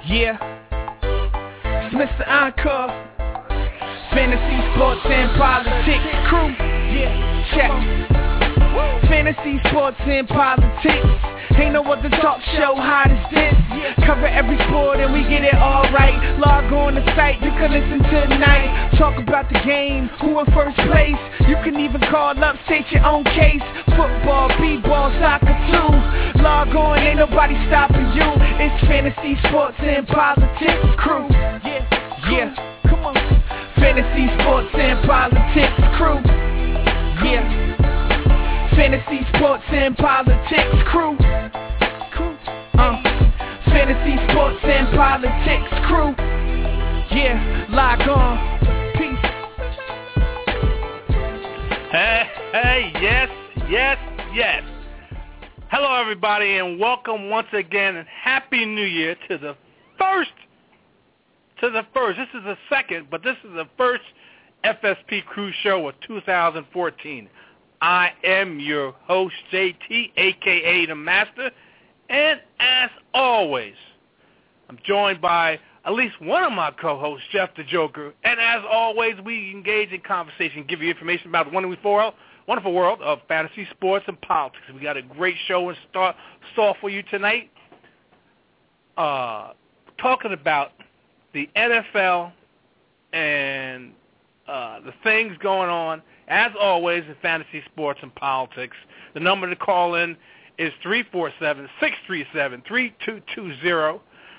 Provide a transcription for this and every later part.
Yeah, it's Mr. Encore, Fantasy Sports and Politics crew. Yeah, check. Fantasy Sports and Politics. Ain't no other talk show hot as this. Cover every sport and we get it all right. Log on the site, you can listen tonight. Talk about the game, who in first place. You can even call up, state your own case. Football, b-ball, soccer too. Log on, ain't nobody stopping you. It's Fantasy Sports and Politics crew. Yeah, come on. Fantasy Sports and Politics crew. Yeah. Fantasy Sports and Politics crew. Fantasy Sports and Politics crew. Yeah, log on. Peace. Hey, yes. Hello, everybody, and welcome once again, and Happy New Year to the first. This is the second, but this is the first FSP Crew Show of 2014. I am your host, JT, a.k.a. The Master, and as always, I'm joined by at least one of my co-hosts, Jeff the Joker, and as always, we engage in conversation, give you information about the wonderful world of fantasy sports and politics. We got a great show in store for you tonight, talking about the NFL and the things going on, as always, in fantasy sports and politics. The number to call in is 347-637-3220.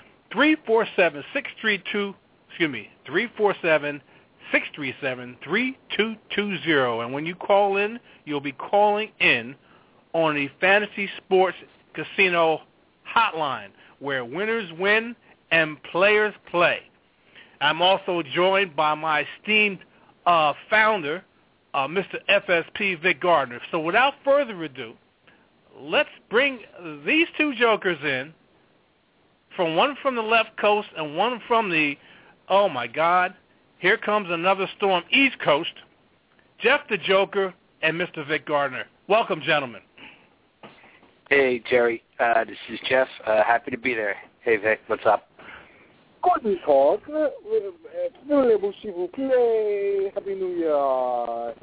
347-637-3220. And when you call in, you'll be calling in on the Fantasy Sports Casino hotline, where winners win and players play. I'm also joined by my esteemed founder, Mr. FSP Vic Gardner. So without further ado, let's bring these two jokers in, one from the left coast and one from the, oh my God, here comes another storm, East Coast, Jeff the Joker and Mr. Vic Gardner. Welcome, gentlemen. Hey, Jerry. This is Jeff. Happy to be there. Hey, Vic. What's up? Guten Tag. Voulez-vous, s'il vous plaît? Happy New Year.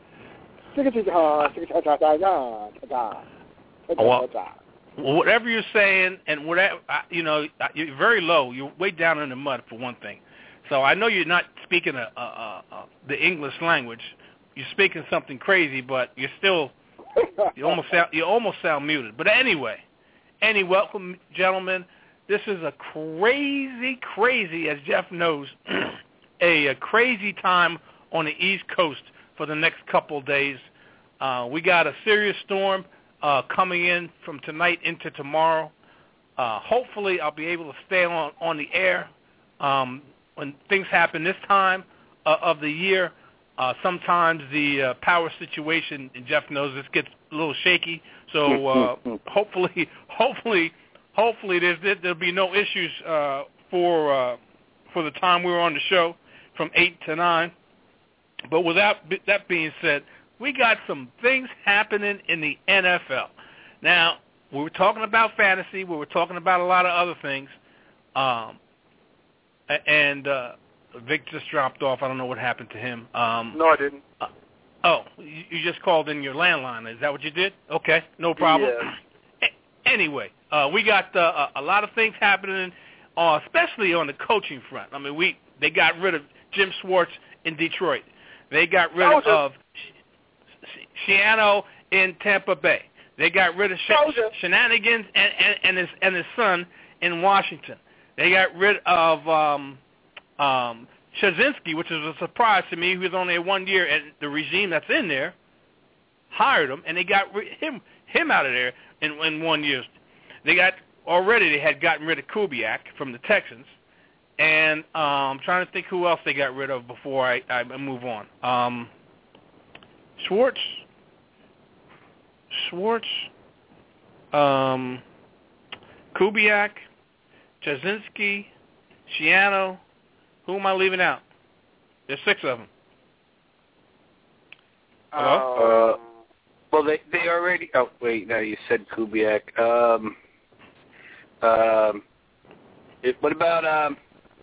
Well, whatever you're saying, and whatever, you're very low. You're way down in the mud, for one thing. So I know you're not speaking the English language. You're speaking something crazy, but you're still you almost sound muted. But anyway, welcome, gentlemen. This is a crazy, as Jeff knows, a crazy time on the East Coast for the next couple of days. We got a serious storm coming in from tonight into tomorrow. Hopefully, I'll be able to stay on the air when things happen this time of the year. Sometimes the power situation, and Jeff knows this, gets a little shaky. So hopefully there'll be no issues for the time we're on the show from 8 to 9. But without that being said, we got some things happening in the NFL. Now, we were talking about fantasy. We were talking about a lot of other things. And Vic just dropped off. I don't know what happened to him. No, I didn't. You just called in your landline. Is that what you did? Okay, no problem. Yeah. Anyway, we got a lot of things happening, especially on the coaching front. I mean, they got rid of Jim Schwartz in Detroit. They got rid of Shiano in Tampa Bay. They got rid of Shenanigans and his son in Washington. They got rid of Shazinski, which is a surprise to me. He was only 1 year, and the regime that's in there hired him, and they got him out of there in 1 year. They had gotten rid of Kubiak from the Texans, and I'm trying to think who else they got rid of before I move on. Schwartz, Kubiak, Jasinski, Shiano. Who am I leaving out? There's 6 of them. Hello? Well, they already. Oh wait, no, you said Kubiak. What about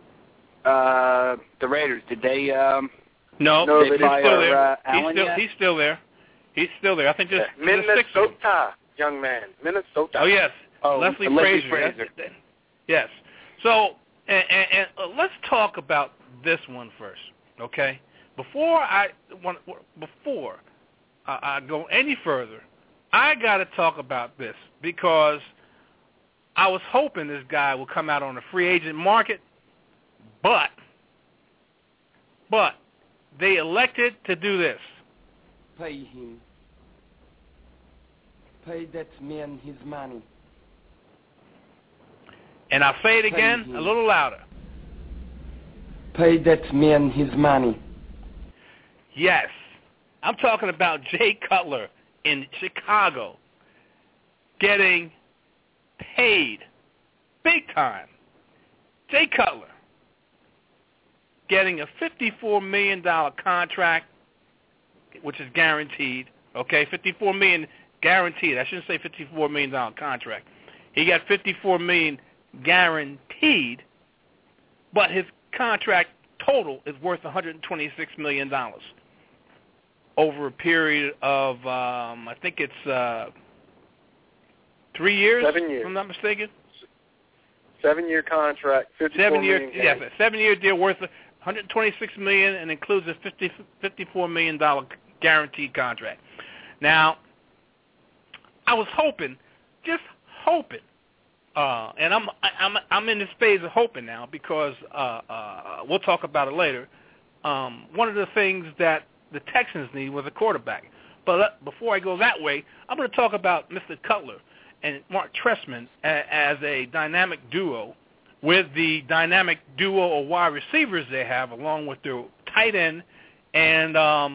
the Raiders? Did they? No, they he's still there. Allen He's still there. He's still there. I think just Minnesota, young man. Minnesota. Oh yes, Leslie Frazier. Yes. So, and let's talk about this one first, okay? Before I go any further, I got to talk about this because I was hoping this guy would come out on the free agent market, but they elected to do this. Pay him. Pay that man his money. And I'll say it again a little louder. Pay that man his money. Yes. I'm talking about Jay Cutler in Chicago getting paid big time. Jay Cutler getting a $54 million contract, which is guaranteed. Okay, $54 million guaranteed. I shouldn't say $54 million contract. He got $54 million guaranteed, but his contract total is worth $126 million over a period of, I think it's 3 years, 7 years. if I'm not mistaken. 7-year contract, $54 million. Yes, a 7-year deal worth $126 million and includes a $54 million guaranteed contract. Now, I was hoping, just hoping, and I'm in this phase of hoping now because we'll talk about it later. One of the things that the Texans need was a quarterback. But before I go that way, I'm going to talk about Mr. Cutler and Mark Trestman as a dynamic duo with the dynamic duo of wide receivers they have along with their tight end and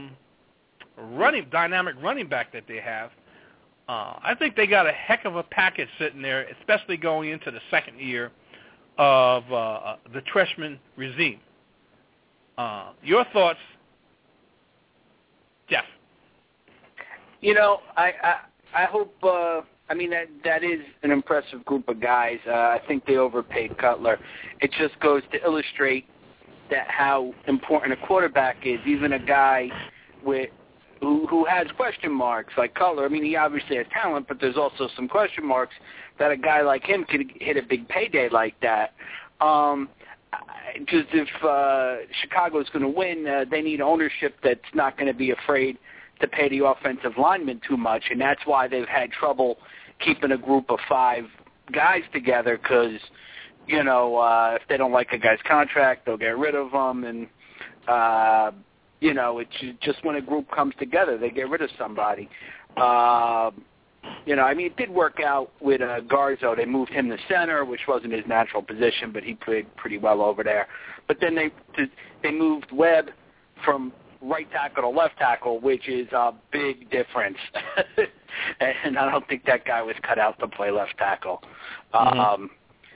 dynamic running back that they have. I think they got a heck of a package sitting there, especially going into the second year of the Trestman regime. Your thoughts, Jeff? You know, I hope. I mean, that is an impressive group of guys. I think they overpaid Cutler. It just goes to illustrate that how important a quarterback is. Even a guy who has question marks like Cutler. I mean, he obviously has talent, but there's also some question marks that a guy like him could hit a big payday like that. Just if Chicago's going to win, they need ownership that's not going to be afraid to pay the offensive linemen too much, and that's why they've had trouble keeping a group of 5 guys together because, you know, if they don't like a guy's contract, they'll get rid of him, and, you know, it's just when a group comes together, they get rid of somebody. You know, I mean, it did work out with Garzo. They moved him to center, which wasn't his natural position, but he played pretty well over there. But then they moved Webb from right tackle to left tackle, which is a big difference. And I don't think that guy was cut out to play left tackle. Mm-hmm.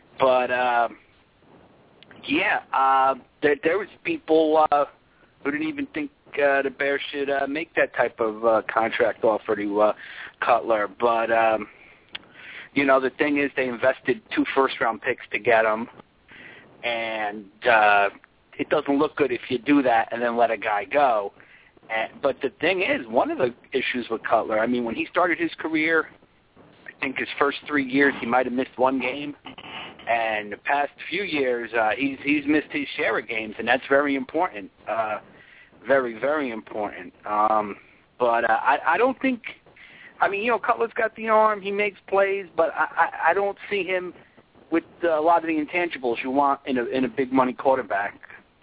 There was people who didn't even think the Bears should make that type of contract offer to Cutler. But, you know, the thing is they invested 2 first-round picks to get him, and it doesn't look good if you do that and then let a guy go. But the thing is, one of the issues with Cutler, I mean, when he started his career, I think his first 3 years he might have missed 1 game. And the past few years, he's missed his share of games, and that's very important. Very, very important. But I don't think, I mean, you know, Cutler's got the arm. He makes plays, but I don't see him with a lot of the intangibles you want in a big money quarterback.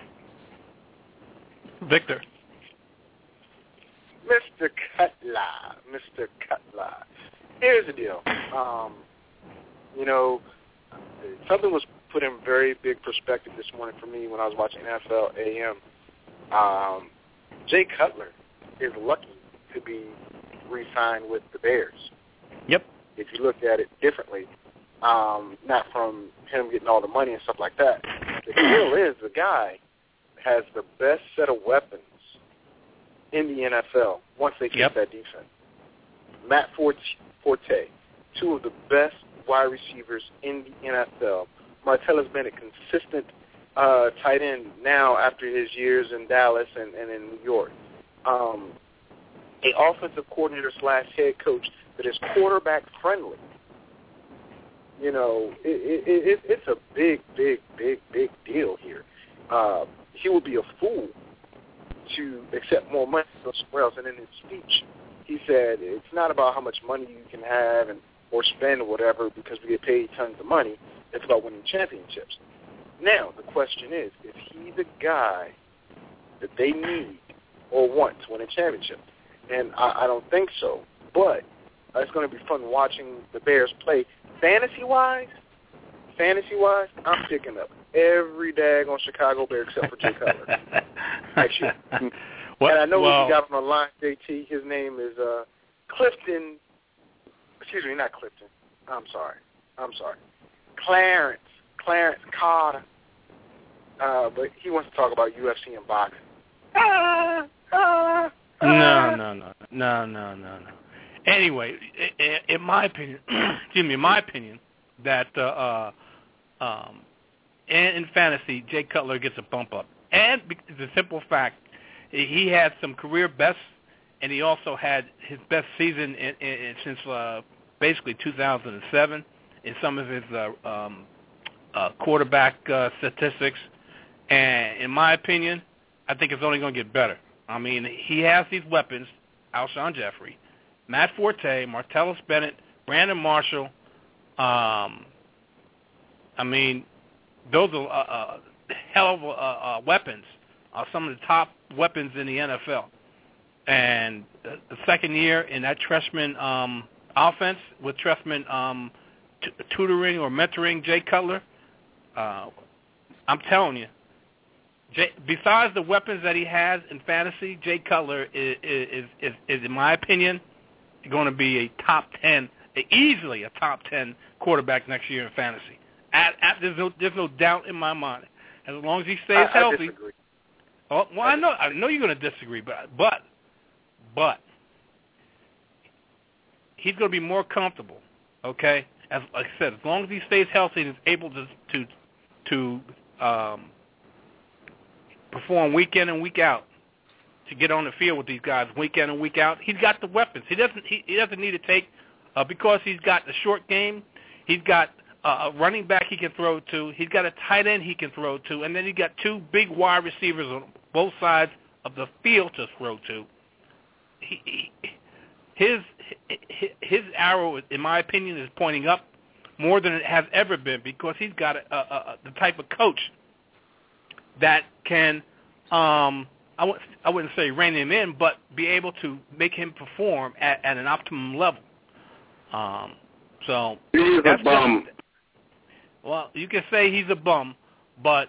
Victor. Mr. Cutler. Here's the deal. You know, something was put in very big perspective this morning for me when I was watching NFL AM. Jay Cutler is lucky to be re-signed with the Bears. Yep. If you look at it differently, not from him getting all the money and stuff like that. The deal is the guy has the best set of weapons in the NFL once they get that defense. Matt Forte, 2 of the best wide receivers in the NFL Martellus Bennett consistent tight end now after his years in Dallas and in New York. A offensive coordinator / head coach that is quarterback friendly. You know, it's a big deal here. He would be a fool to accept more money from somewhere else. And in his speech, he said it's not about how much money you can have or spend or whatever because we get paid tons of money. It's about winning championships. Now, the question is he the guy that they need or want to win a championship? And I don't think so. But it's going to be fun watching the Bears play. Fantasy-wise, I'm picking up every daggone Chicago Bear except for Jay Cutler next year. And I know what you got on the line, JT. His name is Clifton. Excuse me, not Clifton. I'm sorry. Clarence Carter. But he wants to talk about UFC and boxing. No. Anyway, in my opinion, that in fantasy, Jay Cutler gets a bump up. And the simple fact, he had some career bests, and he also had his best season since basically 2007 in some of his quarterback statistics. And in my opinion, I think it's only going to get better. I mean, he has these weapons, Alshon Jeffrey, Matt Forte, Martellus Bennett, Brandon Marshall. I mean, those are hell of weapons, some of the top weapons in the NFL. And the second year in that Trestman offense with Trestman tutoring or mentoring Jay Cutler, I'm telling you, besides the weapons that he has in fantasy, Jay Cutler is in my opinion, going to be a top 10, easily a top 10 quarterback next year in fantasy. There's no doubt in my mind. As long as he stays healthy. I disagree. Oh, well, I know you're going to disagree, but he's going to be more comfortable. Okay, like I said, as long as he stays healthy and is able to perform week in and week out, to get on the field with these guys week in and week out, he's got the weapons. He doesn't need to take because he's got the short game. He's got a running back he can throw to. He's got a tight end he can throw to, and then he's got two big wide receivers on both sides of the field to throw to. His arrow, in my opinion, is pointing up more than it has ever been because he's got the type of coach that can, I wouldn't say rein him in, but be able to make him perform at an optimum level. So he's a bum. Well, you can say he's a bum, but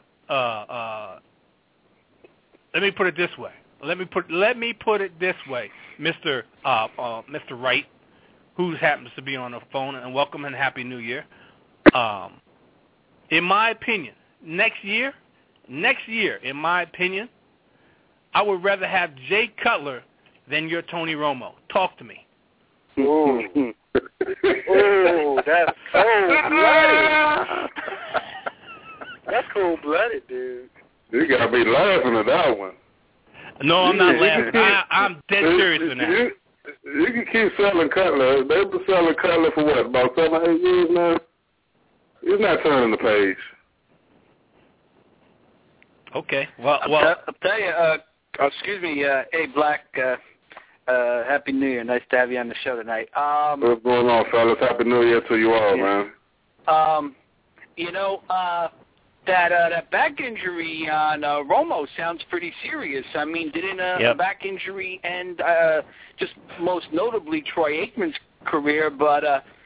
let me put it this way. Let me put it this way, Mr. Wright, who happens to be on the phone, and welcome and Happy New Year. In my opinion, next year, in my opinion, I would rather have Jay Cutler than your Tony Romo. Talk to me. Ooh. Oh, that's cold-blooded. That's cold-blooded, dude. You got to be laughing at that one. No, I'm not laughing. I'm dead serious in that. You can keep selling Cutler. They've been selling Cutler for what, about 7 or 8 years now? He's not turning the page. Okay. Well, I'll tell you, excuse me, hey, Black, Happy New Year. Nice to have you on the show tonight. What's going on, fellas? Happy New Year to you all, man. That back injury on Romo sounds pretty serious. I mean, didn't a back injury end just most notably Troy Aikman's career, but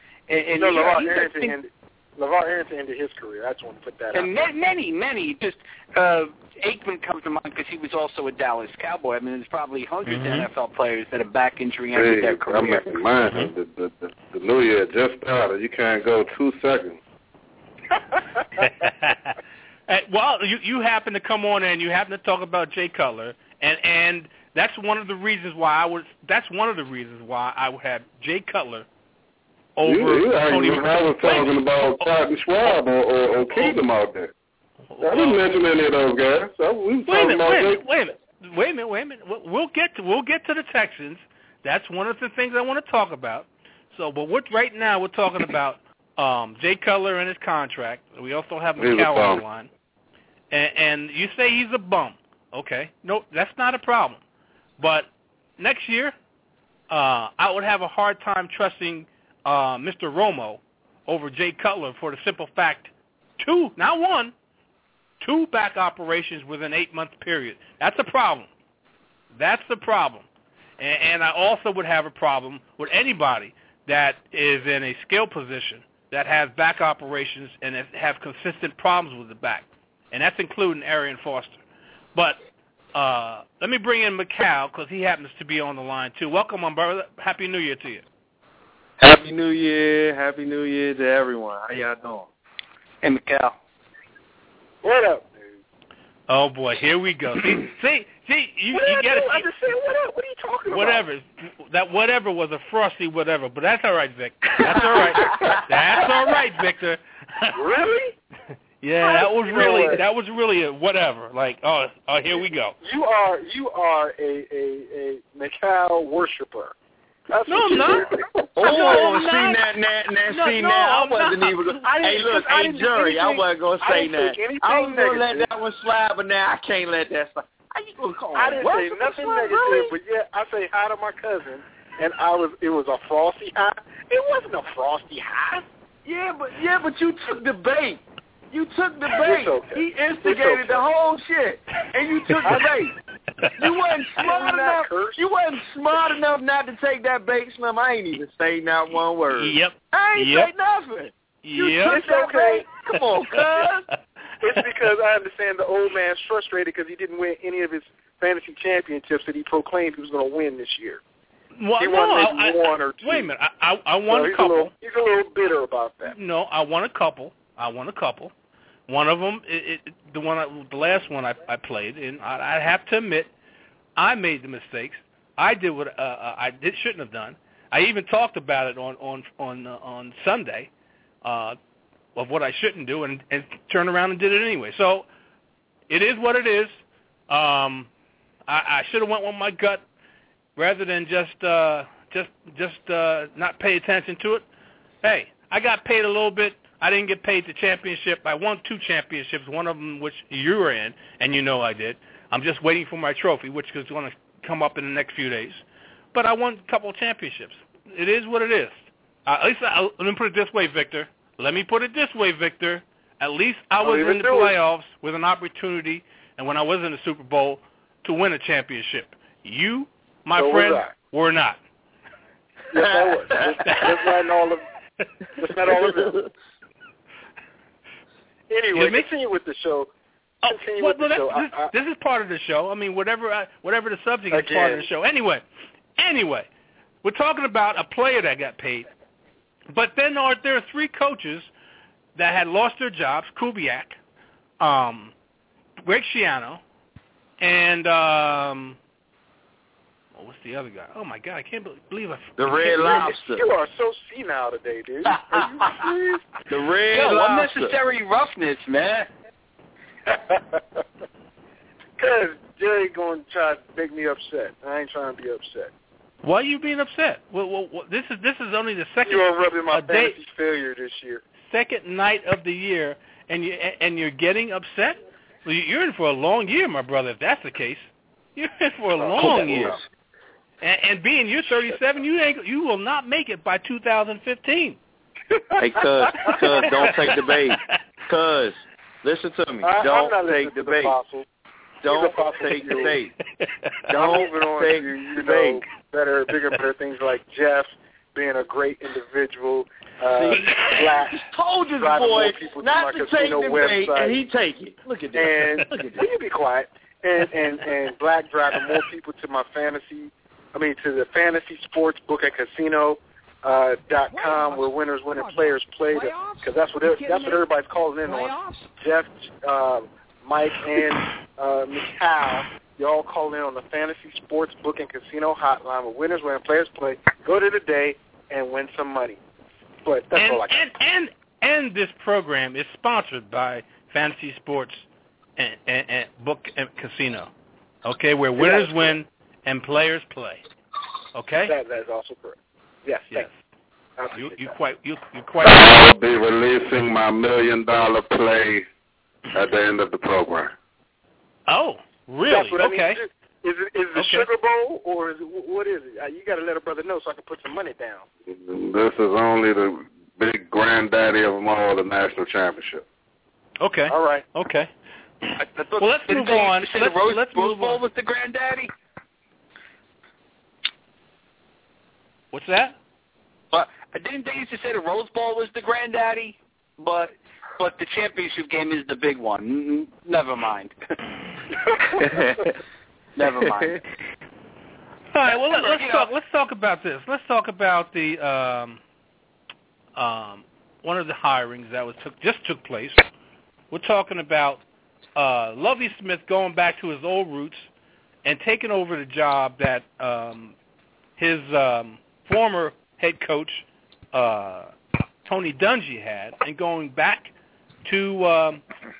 LeVar Arrington ended his career. I just want to put that out. And many. Just Aikman comes to mind because he was also a Dallas Cowboy. I mean, there's probably hundreds of NFL players that have back injury ended their career. The New Year just started. You can't go 2 seconds. Well, you happen to come on and you happen to talk about Jay Cutler, and that's one of the reasons why I would have Jay Cutler over Tony. I was talking about Cotton Schwab or Kingdom out there. I didn't mention any of those guys. Wait a minute. We'll get to the Texans. That's one of the things I want to talk about. So, but right now we're talking about Jay Cutler and his contract. We also have McCall on the line. And you say he's a bum. Okay. No, that's not a problem. But next year, I would have a hard time trusting Mr. Romo over Jay Cutler for the simple fact, not one, 2 back operations within an 8-month period. That's a problem. That's the problem. And I also would have a problem with anybody that is in a skill position that has back operations and have consistent problems with the back. And that's including Arian Foster. But let me bring in McCall because he happens to be on the line too. Welcome, my brother. Happy New Year to you. Happy New Year. Happy New Year to everyone. How y'all doing? Hey, McCall. What up, dude? Oh, boy. Here we go. See, you get it. I just said, what up? What are you talking about? That whatever was a frosty whatever, but that's all right, Vic. That's all right. That's all right, Victor. Really? Yeah, that was really a whatever. Like, oh, here we go. You are a McCall worshiper. That's no, I'm not. I wasn't even going to. Hey, look, hey, Jerry, I wasn't going to say that. I was going to let that one slide, but now I can't let that slide. How you going to call I didn't say nothing negative, really? But yeah, I say hi to my cousin, and it was a frosty hi. It wasn't a frosty hi. Yeah, but you took the bait. You took the bait. Okay. He instigated the whole shit, and you took the bait. You wasn't smart enough. You wasn't smart enough not to take that bait, Slim. I ain't even say not one word. Yep. I ain't say nothing. You took that bait. Come on, cuz. It's because I understand the old man's frustrated because he didn't win any of his fantasy championships that he proclaimed he was going to win this year. Well, he won maybe one or two. Wait a minute. I won a couple. He's a little bitter about that. No, I won a couple. One of them, the last one I played, and I have to admit, I made the mistakes. I did what I shouldn't have done. I even talked about it on Sunday of what I shouldn't do, and turned around and did it anyway. So it is what it is. I should have went with my gut rather than just not pay attention to it. Hey, I got paid a little bit. I didn't get paid the championship. I won 2 championships, one of them which you were in, and you know I did. I'm just waiting for my trophy, which is going to come up in the next few days. But I won a couple of championships. It is what it is. At least let me put it this way, Victor. At least I was in the playoffs with an opportunity, and when I was in the Super Bowl, to win a championship. You, my friend, were not. Yes, I was. That's not all of it. Anyway, continue with the show. This is part of the show. I mean, whatever the subject is part of the show. Anyway, we're talking about a player that got paid. But then there are 3 coaches that had lost their jobs, Kubiak, Greg Schiano, and what's the other guy? Oh, my God, I can't believe the Red Lobster. You are so senile today, dude. Are you serious? The Red Lobster. Unnecessary roughness, man. Because Jerry going to try to make me upset. I ain't trying to be upset. Why are you being upset? Well, this is only the second. You're rubbing my fantasy failure this year. Second night of the year, and you're getting upset? Well, you're in for a long year, my brother. If that's the case, you're in for a long year. And being you're 37, you will not make it by 2015. Hey, cuz, don't take the bait. Cuz, listen to me. Don't take the bait. Don't take the bait. Don't take the bait. Bigger things like Jeff being a great individual. Black. Told you, boy, not to take the bait, and he take it. Look at that. And will you be quiet? And Black driving more people to to the fantasy sports book at casino.com where winners win and players play, because that's what everybody's calling in on. Jeff, Mike, and McCall, you all call in on the fantasy sports book and casino hotline where winners win and players play. Go to the day and win some money. But that's all I got. And this program is sponsored by Fantasy Sports and Book and Casino. Okay, where winners win and players play. Okay? That is also correct. Yes. You're quite. I'll be releasing my $1 million play at the end of the program. Oh, really? Okay. Is it the Sugar Bowl or is it, what is it? You got to let a brother know so I can put some money down. This is only the big granddaddy of them all, the national championship. Okay. All right. Okay. Well, let's move on. Let's move on. Was the granddaddy? What's that? But didn't they used to say the Rose Bowl was the granddaddy? But the championship game is the big one. Never mind. Never mind. All right. Well, let's talk about this. Let's talk about the one of the hirings that just took place. We're talking about Lovie Smith going back to his old roots and taking over the job that his former head coach Tony Dungy had, and going back to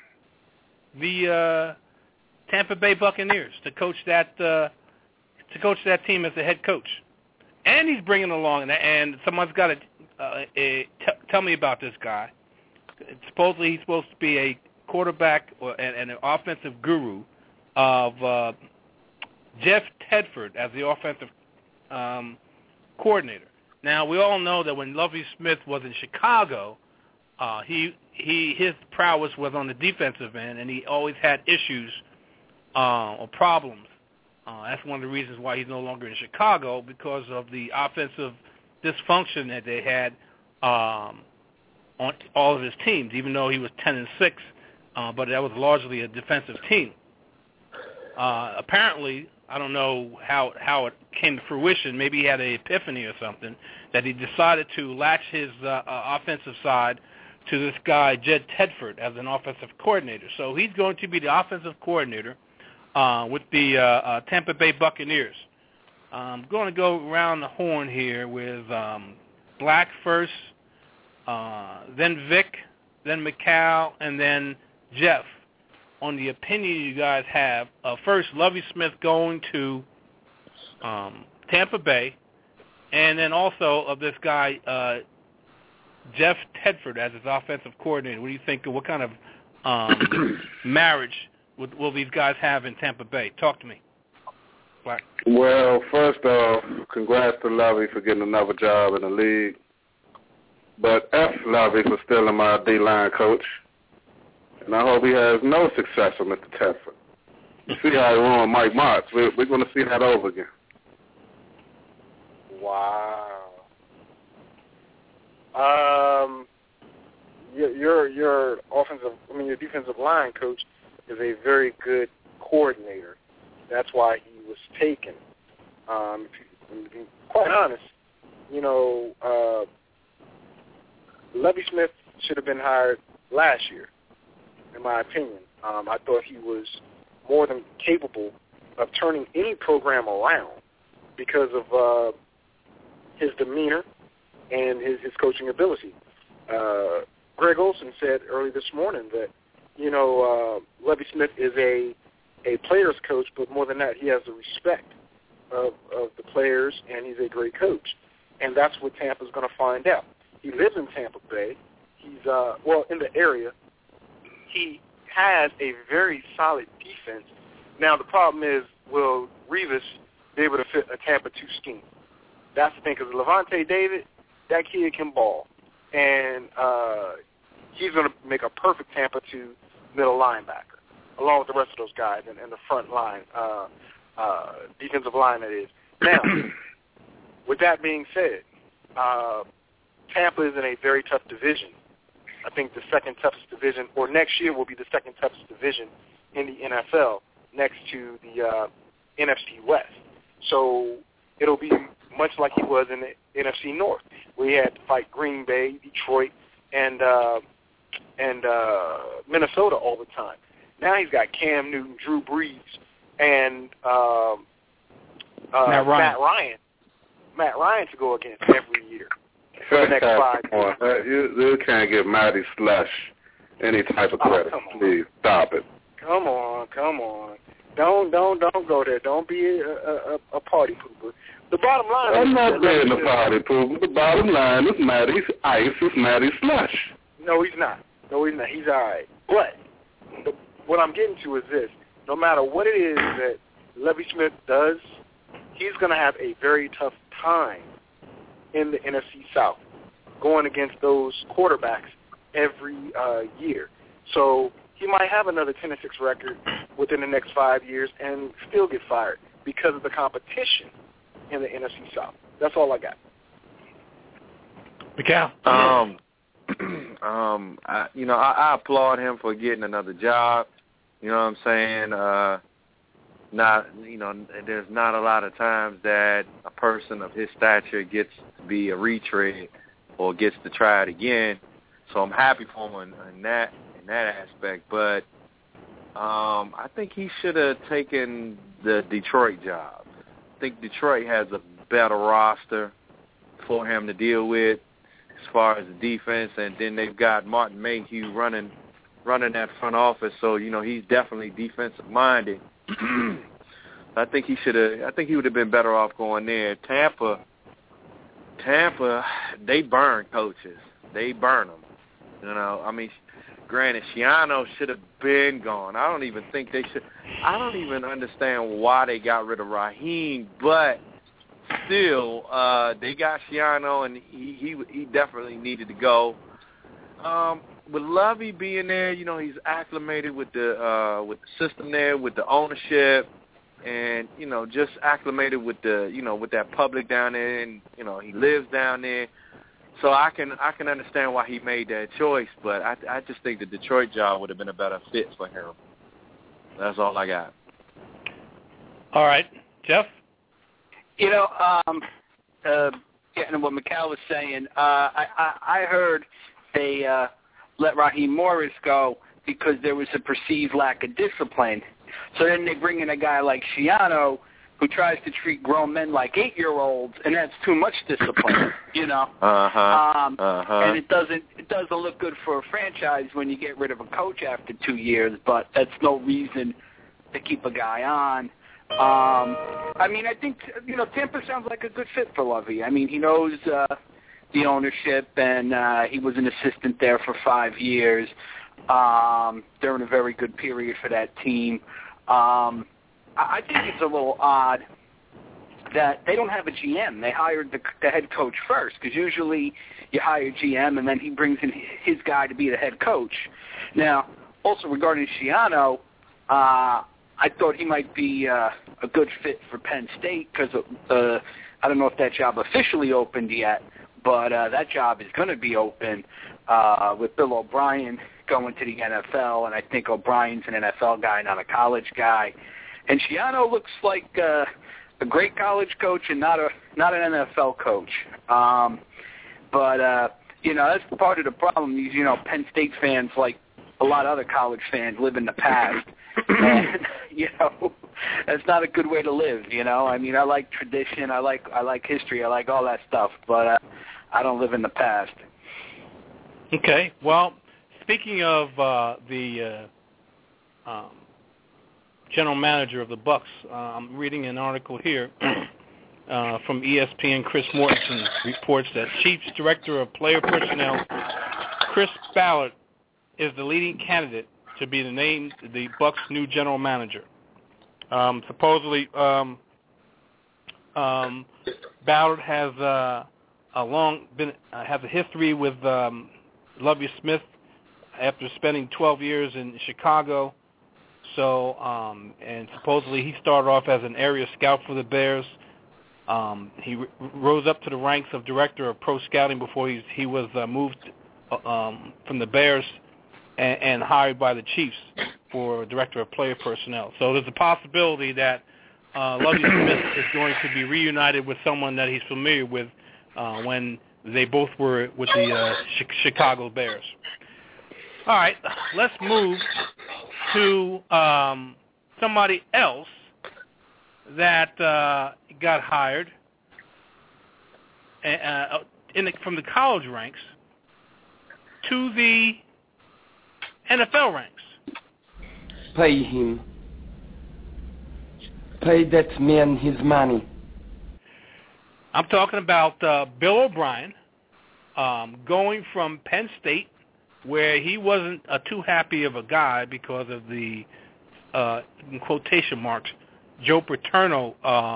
the Tampa Bay Buccaneers to coach that team as the head coach. And he's bringing along, and someone's got to tell me about this guy. Supposedly he's supposed to be a quarterback and an offensive guru of Jeff Tedford as the offensive coordinator. Now, we all know that when Lovie Smith was in Chicago, his prowess was on the defensive end, and he always had issues or problems. That's one of the reasons why he's no longer in Chicago, because of the offensive dysfunction that they had on all of his teams, even though he was 10-6, but that was largely a defensive team. Apparently, I don't know how it came to fruition. Maybe he had an epiphany or something, that he decided to latch his offensive side to this guy, Jed Tedford, as an offensive coordinator. So he's going to be the offensive coordinator with the Tampa Bay Buccaneers. I'm going to go around the horn here with Black first, then Vic, then McCall, and then Jeff, on the opinion you guys have of first Lovie Smith going to Tampa Bay, and then also of this guy Jeff Tedford as his offensive coordinator. What do you think? What kind of marriage will these guys have in Tampa Bay? Talk to me. Black. Well, first off, congrats to Lovie for getting another job in the league. But F Lovie for stealing my D-line coach. And I hope he has no success with Mr. Tedford. You see how he ruined Mike Martz. We're going to see that over again. Wow. Your defensive line coach is a very good coordinator. That's why he was taken. To be quite honest, Lovie Smith should have been hired last year, in my opinion. I thought he was more than capable of turning any program around because of his demeanor and his coaching ability. Greg Olson said early this morning that, Lovie Smith is a player's coach, but more than that, he has the respect of the players, and he's a great coach. And that's what Tampa's going to find out. He lives in Tampa Bay. He's, in the area. He has a very solid defense. Now, the problem is, will Revis be able to fit a Tampa 2 scheme? That's the thing, because Levante David, that kid can ball. And he's going to make a perfect Tampa 2 middle linebacker, along with the rest of those guys in the front line, defensive line, that is. Now, with that being said, Tampa is in a very tough division. I think the second toughest division, or next year will be the second toughest division in the NFL, next to the NFC West. So it'll be much like he was in the NFC North, where he had to fight Green Bay, Detroit, and Minnesota all the time. Now he's got Cam Newton, Drew Brees, and Matt Ryan to go against every year. for the next 5 years. You can't give Matty Slush any type of credit. Please stop it. Come on. Don't go there. Don't be a party pooper. The bottom line I'm not being a party pooper. The bottom line is Matty's ice is Matty Slush. No, he's not. He's all right. But what I'm getting to is this. No matter what it is that Lovie Smith does, he's going to have a very tough time in the NFC South going against those quarterbacks every year. So he might have another 10-6 record within the next 5 years and still get fired because of the competition in the NFC South. That's all I got. Mikal? I applaud him for getting another job. You know what I'm saying? There's not a lot of times that a person of his stature gets to be a retread or gets to try it again. So I'm happy for him in that aspect. But I think he should have taken the Detroit job. I think Detroit has a better roster for him to deal with as far as the defense, and then they've got Martin Mayhew running that front office. So he's definitely defensive minded. I think he would have been better off going there. Tampa, they burn coaches. They burn them. Granted, Schiano should have been gone. I don't even think they should. I don't even understand why they got rid of Raheem, but still, they got Schiano, and he definitely needed to go. With Lovie being there, he's acclimated with the system there, with the ownership, and just acclimated with with that public down there, and he lives down there. So I can understand why he made that choice, but I just think the Detroit job would have been a better fit for him. That's all I got. All right, Jeff. And what Mikal was saying, I heard they let Raheem Morris go because there was a perceived lack of discipline. So then they bring in a guy like Schiano, who tries to treat grown men like 8-year-olds, and that's too much discipline, And it doesn't look good for a franchise when you get rid of a coach after 2 years, but that's no reason to keep a guy on. I think, Tampa sounds like a good fit for Lovie. He knows the ownership, and he was an assistant there for 5 years during a very good period for that team. I think it's a little odd that they don't have a GM. They hired the head coach first, because usually you hire a GM and then he brings in his guy to be the head coach. Now, also regarding Schiano, I thought he might be a good fit for Penn State because I don't know if that job officially opened yet, but that job is going to be open with Bill O'Brien going to the NFL, and I think O'Brien's an NFL guy, not a college guy. And Schiano looks like a great college coach and not an NFL coach. But that's part of the problem. These, Penn State fans, like a lot of other college fans, live in the past. And, that's not a good way to live, I like tradition, I like history, I like all that stuff, but I don't live in the past. Okay. Well, speaking of the general manager of the Bucs, I'm reading an article here from ESPN. Chris Mortensen reports that Chiefs Director of Player Personnel Chris Ballard is the leading candidate to be named the Bucs' new general manager. Supposedly, Ballard has has a history with Lovie Smith after spending 12 years in Chicago. So, and supposedly he started off as an area scout for the Bears. He rose up to the ranks of director of pro scouting before he was moved from the Bears and hired by the Chiefs for director of player personnel. So there's a possibility that Lovie Smith is going to be reunited with someone that he's familiar with when they both were with the Chicago Bears. All right, let's move to somebody else that got hired from the college ranks to the NFL ranks? Pay him. Pay that man his money. I'm talking about Bill O'Brien going from Penn State, where he wasn't too happy of a guy because of the, in quotation marks, Joe Paterno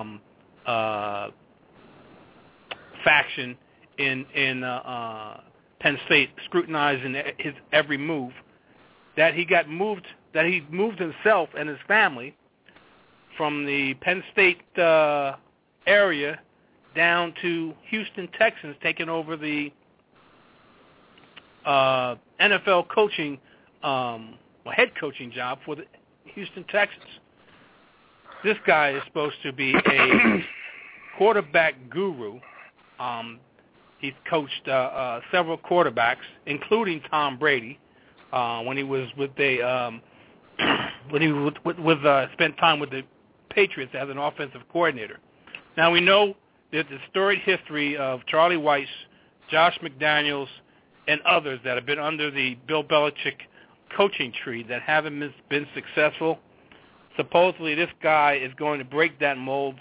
faction in Penn State, scrutinizing his every move. That he moved himself and his family from the Penn State area down to Houston Texans, taking over the NFL coaching, head coaching job for the Houston Texans. This guy is supposed to be a quarterback guru. He's coached several quarterbacks, including Tom Brady, when he was with spent time with the Patriots as an offensive coordinator. Now we know there's the storied history of Charlie Weis, Josh McDaniels, and others that have been under the Bill Belichick coaching tree that haven't been successful. Supposedly this guy is going to break that mold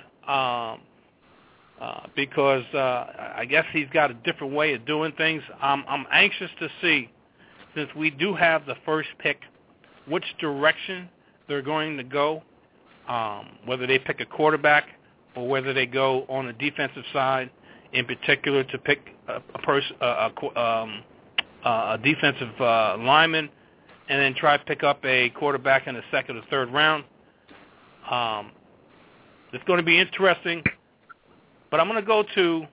because I guess he's got a different way of doing things. I'm anxious to see, since we do have the first pick, which direction they're going to go, whether they pick a quarterback or whether they go on the defensive side, in particular to pick a defensive lineman, and then try to pick up a quarterback in the second or third round. It's going to be interesting, but I'm going to go to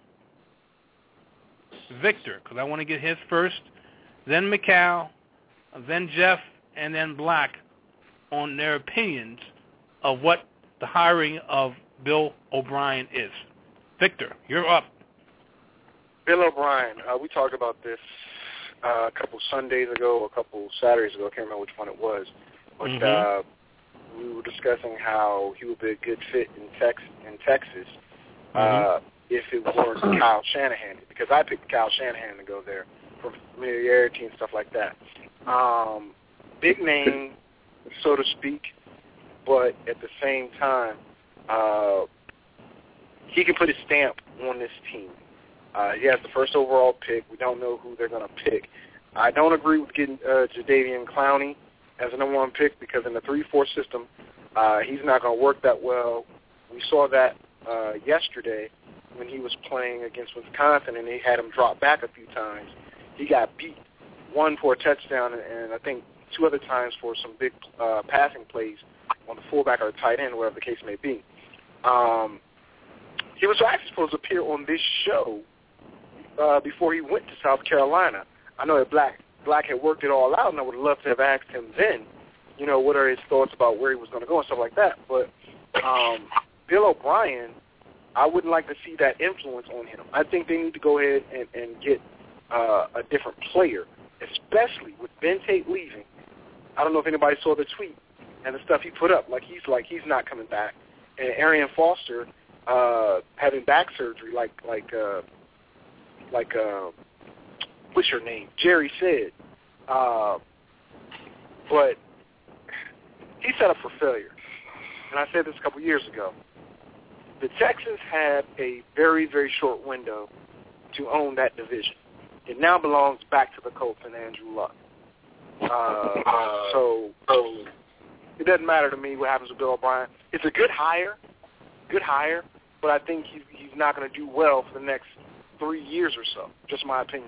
Victor because I want to get his first, then McCall, then Jeff, and then Black on their opinions of what the hiring of Bill O'Brien is. Victor, you're up. Bill O'Brien, we talked about this a couple Sundays ago, a couple Saturdays ago. I can't remember which one it was. But we were discussing how he would be a good fit in Texas if it weren't Kyle Shanahan, because I picked Kyle Shanahan to go there for familiarity and stuff like that. Big name, so to speak, but at the same time, he can put his stamp on this team. He has the first overall pick. We don't know who they're going to pick. I don't agree with getting Jadeveon Clowney as a number one pick because in the 3-4 system, he's not going to work that well. We saw that yesterday when he was playing against Wisconsin and they had him drop back a few times. He got beat, one for a touchdown and I think two other times for some big passing plays on the fullback or the tight end, whatever the case may be. He was actually supposed to appear on this show before he went to South Carolina. I know that Black had worked it all out, and I would have loved to have asked him then, what are his thoughts about where he was going to go and stuff like that. But Bill O'Brien, I wouldn't like to see that influence on him. I think they need to go ahead and get a different player, especially with Ben Tate leaving. I don't know if anybody saw the tweet and the stuff he put up. He's not coming back. And Arian Foster having back surgery, what's your name? Jerry said. But he's set up for failure. And I said this a couple years ago. The Texans had a very, very short window to own that division. It now belongs back to the Colts and Andrew Luck. So it doesn't matter to me what happens with Bill O'Brien. It's a good hire, but I think he's not going to do well for the next 3 years or so. Just my opinion.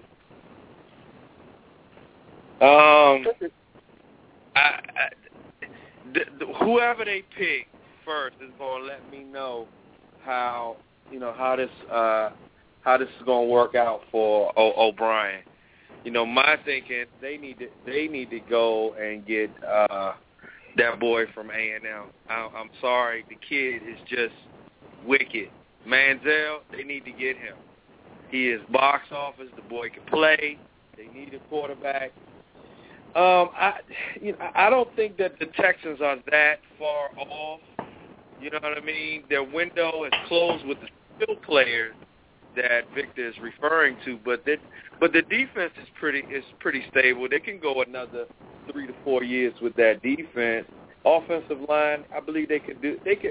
Whoever they pick first is going to let me know how this is going to work out for O'Brien. My thinking, they need to go and get that boy from A&M. I'm sorry, the kid is just wicked. Manziel, they need to get him. He is box office. The boy can play. They need a quarterback. I don't think that the Texans are that far off. You know what I mean? Their window is closed with the skill players, that Victor is referring to, but the defense is pretty stable. They can go another 3 to 4 years with that defense. Offensive line, I believe they could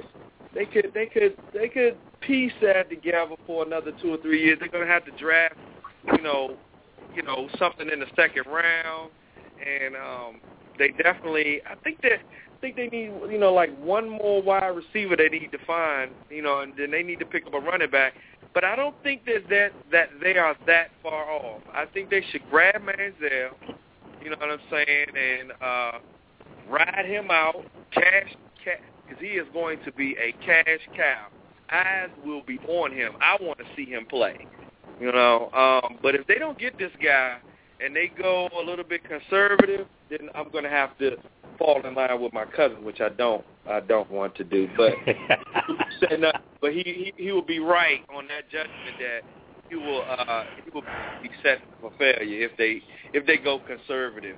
piece that together for another 2 or 3 years. They're going to have to draft, something in the second round, and they definitely, I think they need, like one more wide receiver they need to find, and then they need to pick up a running back. But I don't think that they are that far off. I think they should grab Manziel, you know what I'm saying, and ride him out, cash, because he is going to be a cash cow. Eyes will be on him. I want to see him play, But if they don't get this guy and they go a little bit conservative, then I'm going to have to fall in line with my cousin, which I don't want to do. But but he will be right on that judgment that he will be set for failure if they go conservative,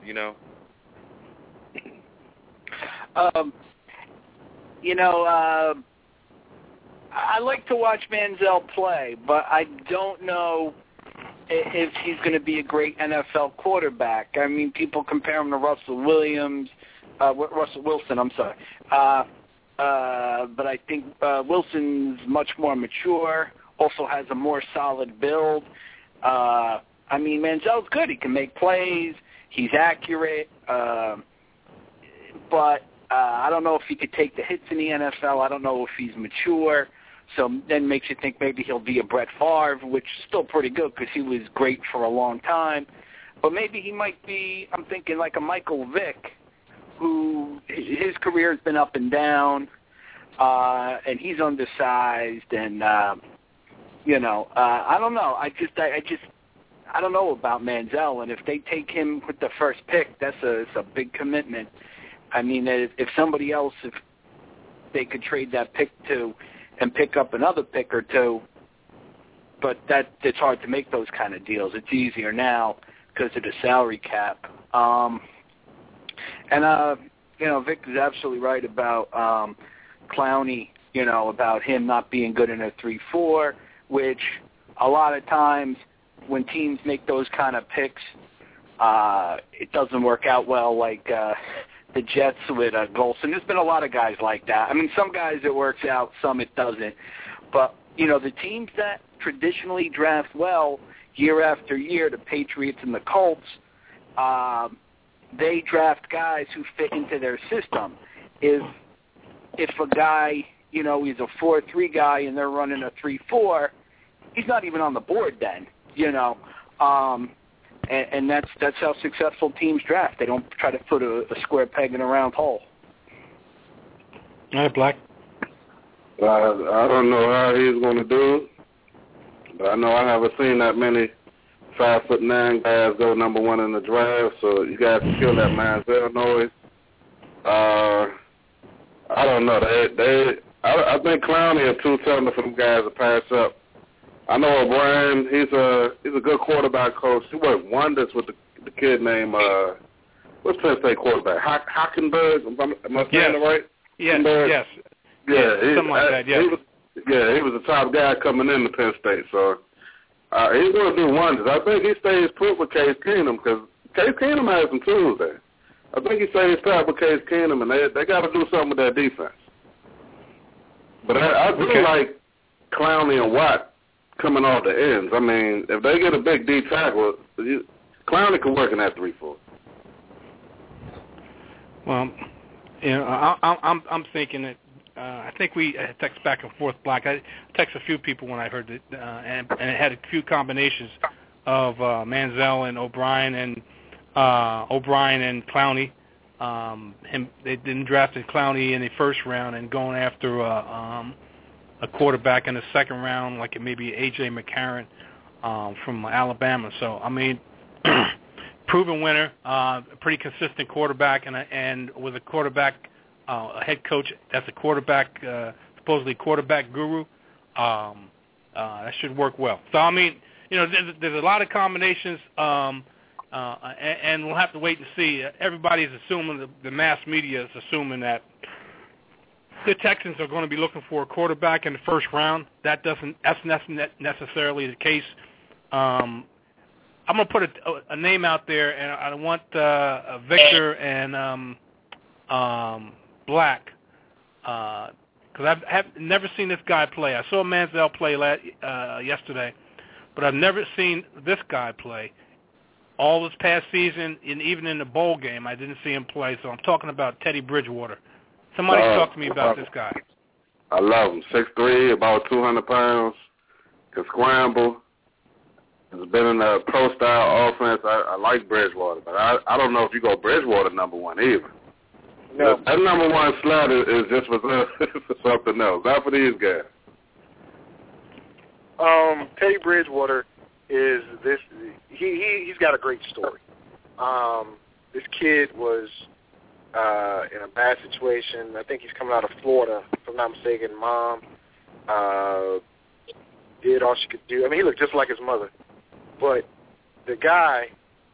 I like to watch Manziel play, but I don't know if he's going to be a great NFL quarterback. I mean, people compare him to Russell Wilson, I'm sorry. But I think Wilson's much more mature, also has a more solid build. I mean, Manziel's good. He can make plays. He's accurate. But I don't know if he could take the hits in the NFL. I don't know if he's mature. So then makes you think maybe he'll be a Brett Favre, which is still pretty good because he was great for a long time. But maybe he might be, I'm thinking, like a Michael Vick, who his career has been up and down, and he's undersized, and, I don't know. I don't know about Manziel, and if they take him with the first pick, it's a big commitment. I mean, if somebody else, if they could trade that pick to and pick up another pick or two, but it's hard to make those kind of deals. It's easier now because of the salary cap. Vic is absolutely right about Clowney, about him not being good in a 3-4, which a lot of times when teams make those kind of picks, it doesn't work out well, like the Jets with Golson. There's been a lot of guys like that. I mean, some guys it works out, some it doesn't. But, the teams that traditionally draft well year after year, the Patriots and the Colts, they draft guys who fit into their system. If a guy, he's a 4-3 guy and they're running a 3-4, he's not even on the board then, And that's how successful teams draft. They don't try to put a square peg in a round hole. All right, Black. I don't know how he's going to do, but I know I haven't seen that many 5'9" guys go number one in the draft. So you guys can kill that Manziel noise. I don't know. I think Clowney are too talented for them guys to pass up. I know O'Brien, he's a good quarterback coach. He worked wonders with the kid named, what's Penn State quarterback? Hockenberg? Am I saying it right? Yes. Yeah, something like that, yeah. He was the top guy coming into Penn State, so he's going to do wonders. I think he stays put with Case Keenum because Case Keenum has some tools there. I think he stays put with Case Keenum, and they got to do something with that defense. But I do like Clowney and Watt coming off the ends. I mean, if they get a big D tackle, Clowney can work in that 3-4. Well, I'm thinking that I think we text back and forth, Black. I texted a few people when I heard it, and it had a few combinations of Manziel and O'Brien and Clowney. They didn't draft Clowney in the first round and going after a quarterback in the second round, like maybe A.J. McCarron from Alabama. So, I mean, proven winner, pretty consistent quarterback, and with a quarterback, a head coach that's a quarterback, supposedly quarterback guru, that should work well. So, I mean, there's a lot of combinations, and we'll have to wait and see. Everybody's assuming, the mass media is assuming that the Texans are going to be looking for a quarterback in the first round. That's not necessarily the case. I'm going to put a name out there, and I want Victor and Black, because I've never seen this guy play. I saw Manziel play yesterday, but I've never seen this guy play. All this past season, and even in the bowl game, I didn't see him play. So I'm talking about Teddy Bridgewater. Somebody talk to me about this guy. I love him. 6'3", about 200 pounds. Can scramble. Has been in a pro-style offense. I like Bridgewater, but I don't know if you go Bridgewater number one either. No. That number one slot is just for something else, not for these guys. Teddy Bridgewater is this. He's got a great story. This kid was in a bad situation. I think he's coming out of Florida, if I'm not mistaken. Mom did all she could do. I mean, he looked just like his mother. But the guy,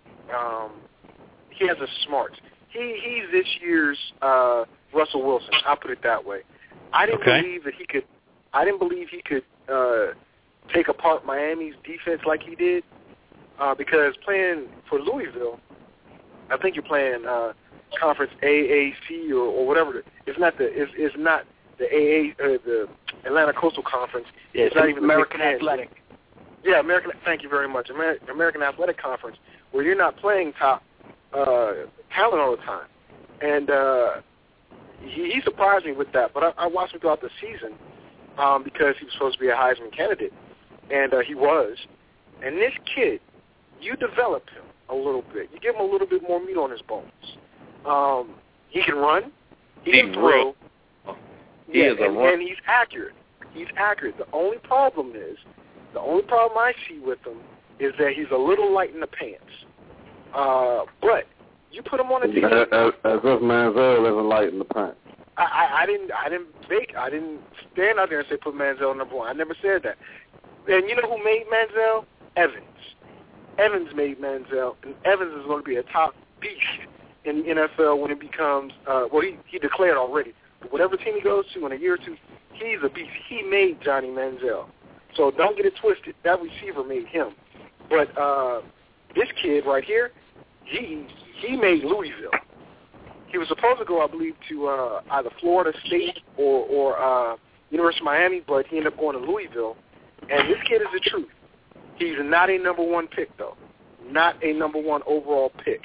he has a smarts. He's this year's Russell Wilson. I'll put it that way. I didn't believe that he could. I didn't believe he could take apart Miami's defense like he did, because playing for Louisville, I think you're playing Conference AAC or whatever. It's not the AA the Atlanta Coastal Conference. Yeah, it's not even American Athletic. Yeah, American. Thank you very much. American Athletic Conference, where you're not playing top talent all the time, and he surprised me with that. But I watched him throughout the season because he was supposed to be a Heisman candidate, and he was. And this kid, you develop him a little bit. You give him a little bit more meat on his bones. He can run. He can throw. And he's accurate. He's accurate. The only problem I see with him is that he's a little light in the pants. But you put him on a team. As if Manziel isn't light in the pants. I didn't stand out there and say put Manziel number one. I never said that. And you know who made Manziel? Evans. Evans made Manziel, and Evans is going to be a top beast in the NFL when it becomes. He declared already. But whatever team he goes to in a year or two, he's a beast. He made Johnny Manziel. So don't get it twisted. That receiver made him. But this kid right here, he made Louisville. He was supposed to go, I believe, to either Florida State or University of Miami, but he ended up going to Louisville. And this kid is the truth. He's not a number one pick, though. Not a number one overall pick.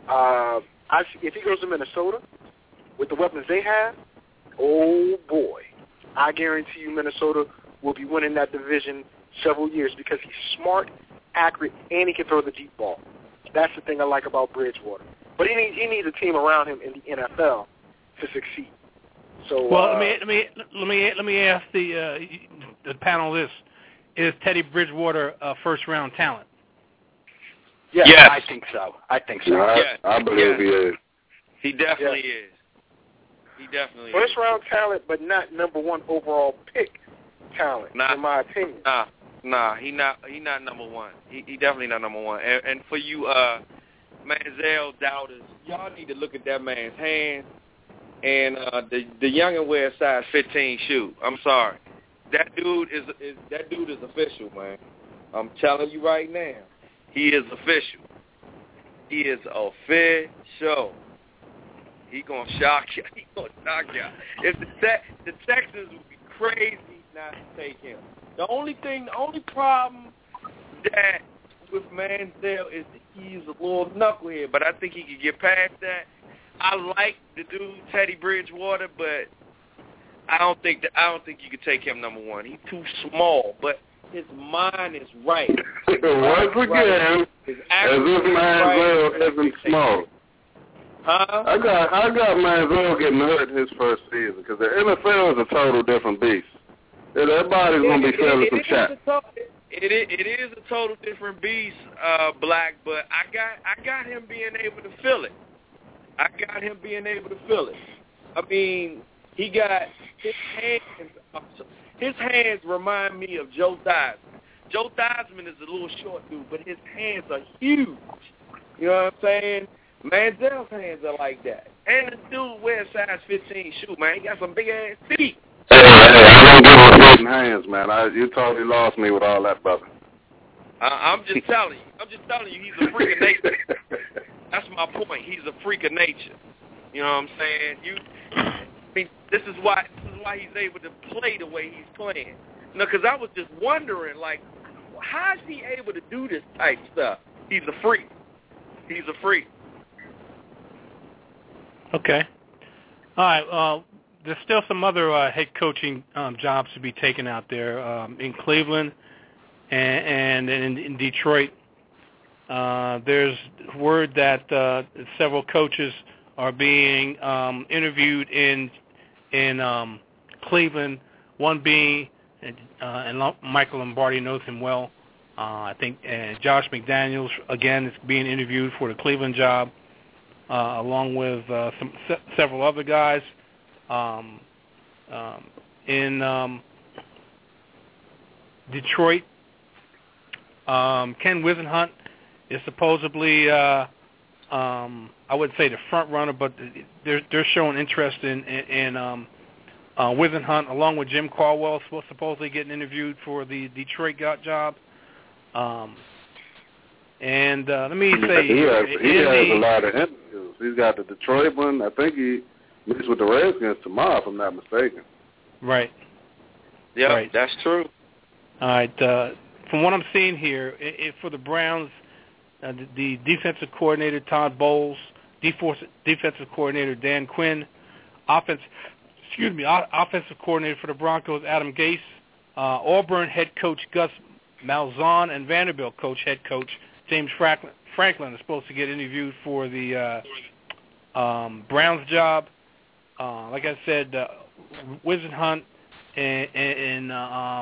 If he goes to Minnesota with the weapons they have, oh, boy. I guarantee you Minnesota will be winning that division several years because he's smart, accurate, and he can throw the deep ball. That's the thing I like about Bridgewater. But he needs a team around him in the NFL to succeed. So let me ask the panel this: is Teddy Bridgewater a first-round talent? Yes. I think so. I believe he is. He definitely is. He definitely first-round talent, but not number one overall pick talent, in my opinion. Nah, he not number one. He definitely not number one. And for you Manziel doubters, y'all need to look at that man's hands. And the youngin wears size 15 shoe. I'm sorry. That dude is official, man. I'm telling you right now. He is official. He is official. He gonna shock you. He gonna knock you. If the Texans would be crazy not to take him. The only problem that with Manziel is that he's a little knucklehead, but I think he could get past that. I like the dude Teddy Bridgewater, but I don't think you could take him number one. He's too small, but his mind is right. Once again, as if Manziel isn't small. Huh? I got Manziel getting hurt his first season because the NFL is a total different beast. Everybody's going to be feeling some shots. It is a total different beast, Black, but I got him being able to feel it. I mean, he got his hands. His hands remind me of Joe Theismann. Joe Theismann is a little short dude, but his hands are huge. You know what I'm saying? Manziel's hands are like that. And the dude wears size 15 shoe, man. He got some big-ass feet. Hey, I don't give him fitting hands, man. You totally lost me with all that, brother. I'm just telling you, he's a freak of nature. That's my point. He's a freak of nature. You know what I'm saying? This is why he's able to play the way he's playing. Because I was just wondering, like, how is he able to do this type stuff? He's a freak. He's a freak. Okay. All right. There's still some other head coaching jobs to be taken out there in Cleveland and in Detroit. There's word that several coaches are being interviewed in Cleveland. One being, and Michael Lombardi knows him well. I think Josh McDaniels again is being interviewed for the Cleveland job, along with several other guys. In Detroit, Ken Whisenhunt is supposedly, I would say the front runner, but they're showing interest in Whisenhunt, along with Jim Caldwell, supposedly getting interviewed for the Detroit job. And let me say, he has a lot of interviews. He's got the Detroit one. I think he meets with the Redskins tomorrow, if I'm not mistaken. Right. Yeah, right. That's true. All right. From what I'm seeing here, for the Browns, the defensive coordinator Todd Bowles, defensive coordinator Dan Quinn, offensive coordinator for the Broncos Adam Gase, Auburn head coach Gus Malzahn, and Vanderbilt head coach James Franklin is supposed to get interviewed for the Browns job. Like I said, Whisenhunt and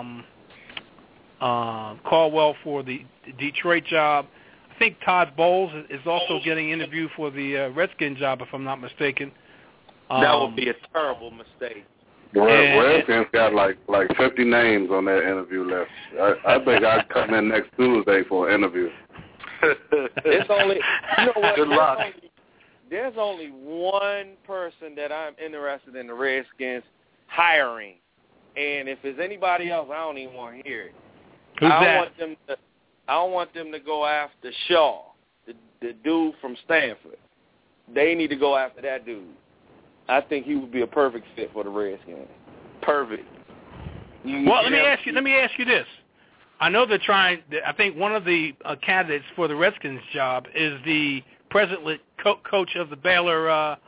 Caldwell for the Detroit job. I think Todd Bowles is also getting interviewed for the Redskins job, if I'm not mistaken. That would be a terrible mistake. The Redskins got like 50 names on that interview list. I think I'd come in next Tuesday for an interview. It's only, you know what? Good luck. There's only one person that I'm interested in the Redskins hiring, and if it's anybody else, I don't even want to hear it. Who's I that? don't want them to go after Shaw, the dude from Stanford. They need to go after that dude. I think he would be a perfect fit for the Redskins. Perfect. Well, let me ask you this. I know they're trying. I think one of the candidates for the Redskins job is the present coach of the Baylor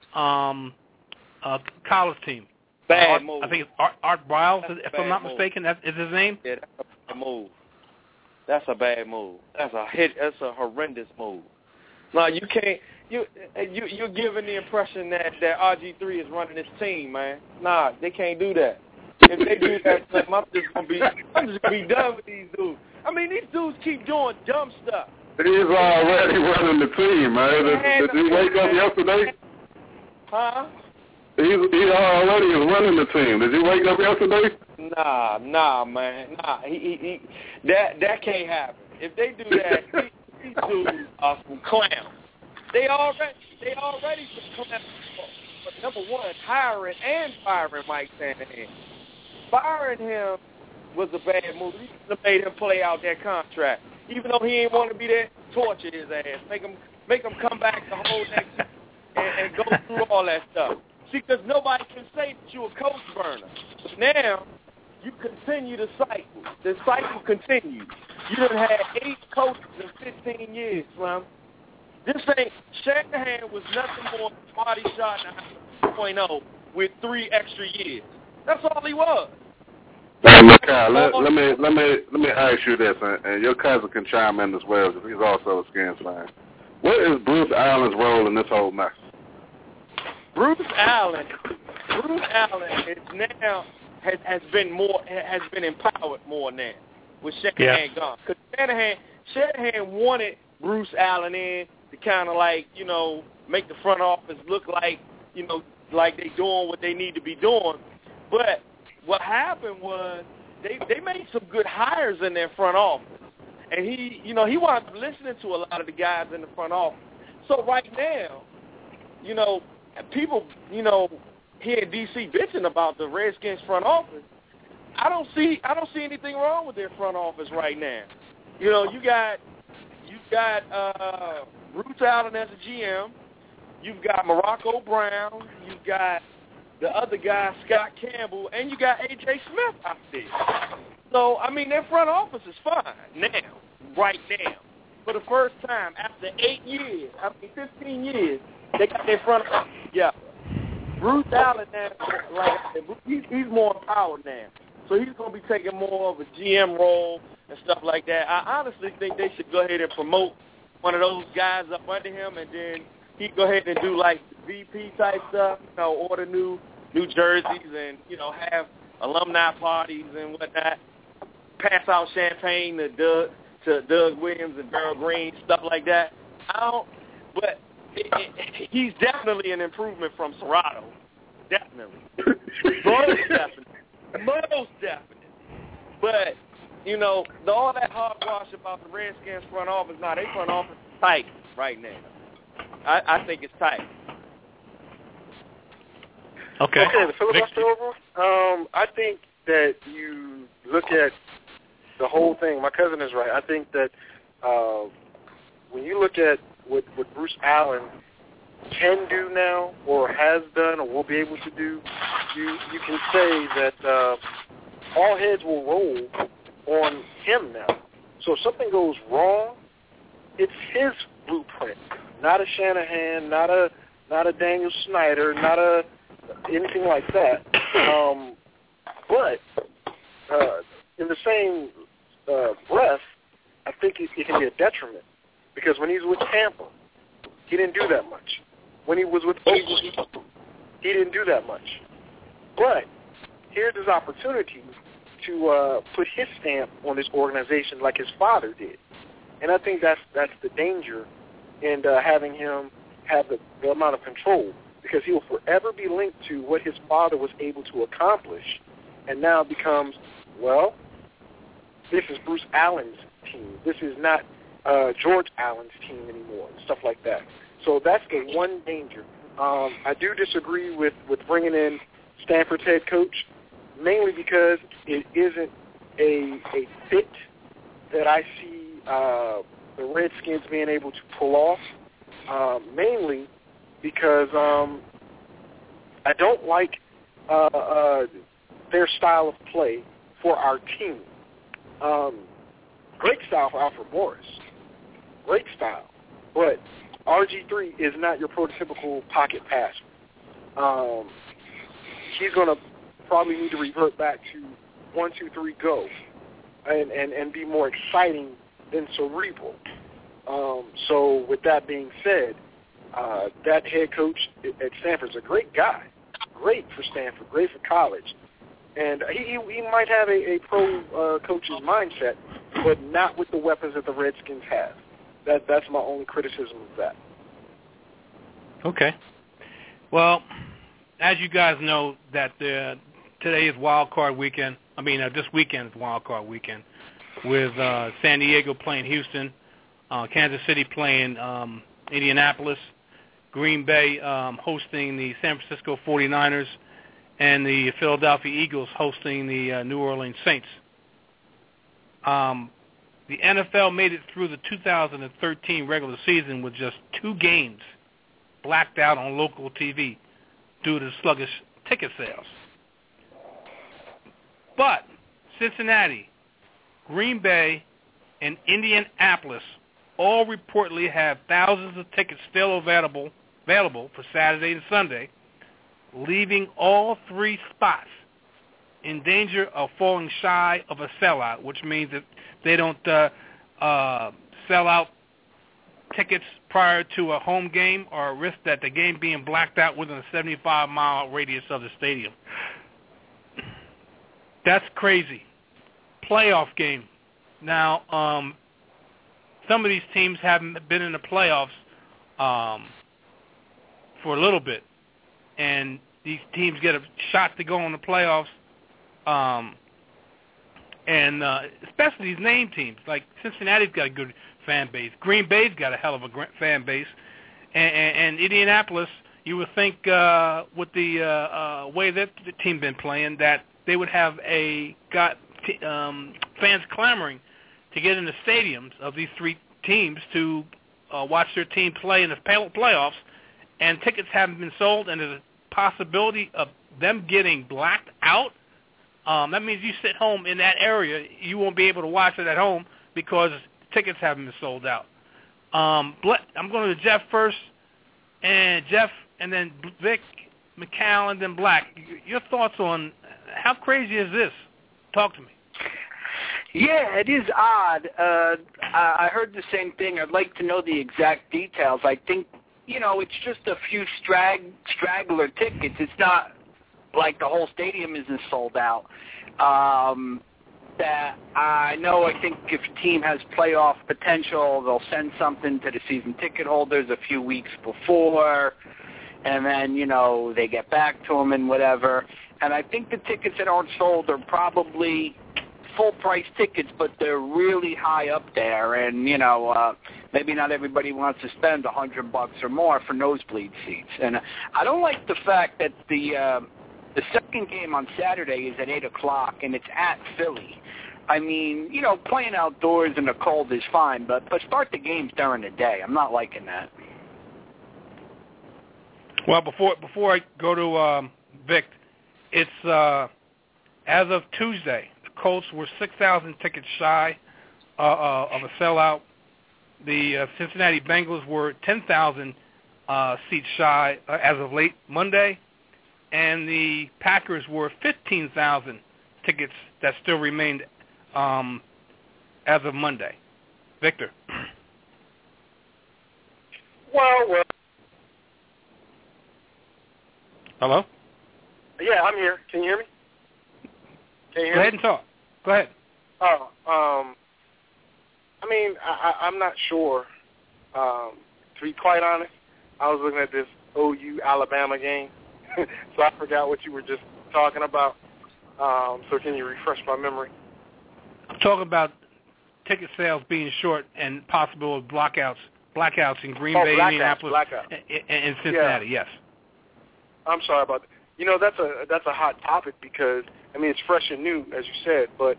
college team. Bad move. I think it's Art Briles, if I'm not move. mistaken. That is his name. Yeah, that's a bad move. That's a bad move. That's a horrendous move. No, you can't. You're giving the impression that RG3 is running this team, man. Nah, they can't do that. If they do that, I'm just gonna be done with these dudes. I mean, these dudes keep doing dumb stuff. He's already running the team, man. Did you wake up yesterday? Huh? He already is running the team. Did you wake up yesterday? Nah, man. Nah, he that can't happen. If they do that, these dudes are some clowns. They already some clowns. But number one, hiring and firing Mike Shanahan. Firing him was a bad move. You should have made him play out that contract. Even though he ain't want to be there, torture his ass. Make him come back the whole next season and go through all that stuff. See, because nobody can say that you're a coach burner. But now, you continue the cycle. The cycle continues. You done had 8 coaches in 15 years, Slim. This ain't, Shanahan was nothing more than Marty Schottenheimer 2.0 with 3 extra years. That's all he was. Hey, Kyle, let me ask you this, and your cousin can chime in as well, because he's also a Skins fan. What is Bruce Allen's role in this whole mess? Bruce Allen is now has been empowered more now with Shanahan gone. Because Shanahan wanted Bruce Allen in to kind of like, make the front office look like, like they doing what they need to be doing. But what happened was they made some good hires in their front office. And he wound up listening to a lot of the guys in the front office. So right now, people, here in D.C. bitching about the Redskins front office. I don't see anything wrong with their front office right now. You got Bruce Allen as a GM. You've got Morocco Brown. You've got the other guy, Scott Campbell, and you got A.J. Smith out there. So, their front office is fine right now. For the first time after 15 years, they got their front office together. Bruce Allen now, he's more empowered now. So he's going to be taking more of a GM role and stuff like that. I honestly think they should go ahead and promote one of those guys up under him, and then he go ahead and do like VP type stuff, order new jerseys and have alumni parties and whatnot. Pass out champagne to Doug Williams and Darryl Green, stuff like that. But he's definitely an improvement from Serrato. Definitely. Most definitely. But, all that hogwash about the Redskins front office, their front office is tight right now. I think it's tight. Okay, the filibuster over. I think that you look at the whole thing. My cousin is right. I think that when you look at what Bruce Allen can do now or has done or will be able to do, you can say that all heads will roll on him now. So if something goes wrong, it's his blueprint, not a Shanahan, not a Daniel Snyder, not anything like that. But in the same breath, I think it can be a detriment because when he's with Tampa, he didn't do that much. When he was with Oakland, he didn't do that much. But here's his opportunity to put his stamp on this organization like his father did. And I think that's the danger in having him have the amount of control, because he will forever be linked to what his father was able to accomplish, and now becomes, this is Bruce Allen's team. This is not George Allen's team anymore, and stuff like that. So that's the one danger. I do disagree with bringing in Stanford's head coach, mainly because it isn't a fit that I see the Redskins being able to pull off, mainly because I don't like their style of play for our team. Great style for Alfred Morris. Great style. But RG3 is not your prototypical pocket passer. He's going to probably need to revert back to 1, 2, 3, go, and be more exciting than cerebral. So with that being said, that head coach at Stanford's a great guy, great for Stanford, great for college, and he might have a pro coach's mindset, but not with the weapons that the Redskins have. That's my only criticism of that. Okay. Well, as you guys know, that today is Wild Card Weekend. This weekend is Wild Card Weekend, with San Diego playing Houston, Kansas City playing Indianapolis, Green Bay hosting the San Francisco 49ers, and the Philadelphia Eagles hosting the New Orleans Saints. The NFL made it through the 2013 regular season with just 2 games blacked out on local TV due to sluggish ticket sales. But Cincinnati, Green Bay, and Indianapolis all reportedly have thousands of tickets still available for Saturday and Sunday, leaving all 3 spots in danger of falling shy of a sellout, which means that they don't sell out tickets prior to a home game, or risk that the game being blacked out within a 75-mile radius of the stadium. That's crazy. Playoff game. Now, some of these teams haven't been in the playoffs for a little bit, and these teams get a shot to go in the playoffs, and especially these name teams. Like Cincinnati's got a good fan base. Green Bay's got a hell of a fan base, and Indianapolis, you would think with the way that the team been playing that they would have fans clamoring to get in the stadiums of these three teams to watch their team play in the playoffs, and tickets haven't been sold, and there's a possibility of them getting blacked out. That means you sit home in that area, you won't be able to watch it at home because tickets haven't been sold out. I'm going to Jeff first, and Jeff, and then Vic, McCall, and then Black. Your thoughts on how crazy is this? Talk to me. Yeah, it is odd. I heard the same thing. I'd like to know the exact details. I think, it's just a few straggler tickets. It's not like the whole stadium isn't sold out. That I think if a team has playoff potential, they'll send something to the season ticket holders a few weeks before, and then, they get back to them and whatever. And I think the tickets that aren't sold are probably full-price tickets, but they're really high up there, and, maybe not everybody wants to spend $100 or more for nosebleed seats. And I don't like the fact that the second game on Saturday is at 8 o'clock, and it's at Philly. I mean, playing outdoors in the cold is fine, but start the games during the day. I'm not liking that. Well, before I go to Vic, it's as of Tuesday, the Colts were 6,000 tickets shy of a sellout. The Cincinnati Bengals were 10,000 seats shy as of late Monday, and the Packers were 15,000 tickets that still remained as of Monday. Victor. Well. Hello? Yeah, I'm here. Can you hear me? Go ahead and talk. Go ahead. I'm not sure. To be quite honest, I was looking at this OU Alabama game, so I forgot what you were just talking about. So can you refresh my memory? I'm talking about ticket sales being short and possible blackouts in Green Bay, Indianapolis, and Cincinnati. Yeah. Yes. I'm sorry about that. That's a hot topic because it's fresh and new, as you said. But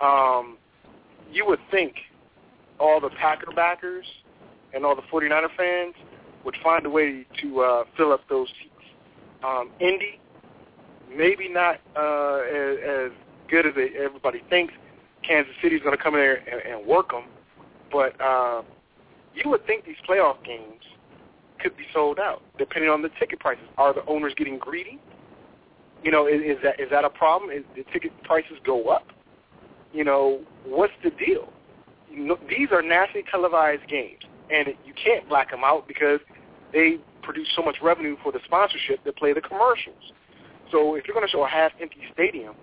you would think all the Packer backers and all the 49er fans would find a way to fill up those seats. Indy, maybe not as good as everybody thinks. Kansas City's going to come in there and work them, but you would think these playoff games could be sold out, depending on the ticket prices. Are the owners getting greedy? Is that a problem? Is the ticket prices go up? What's the deal? These are nationally televised games, and you can't black them out because they produce so much revenue for the sponsorship that play the commercials. So if you're going to show a half-empty stadium,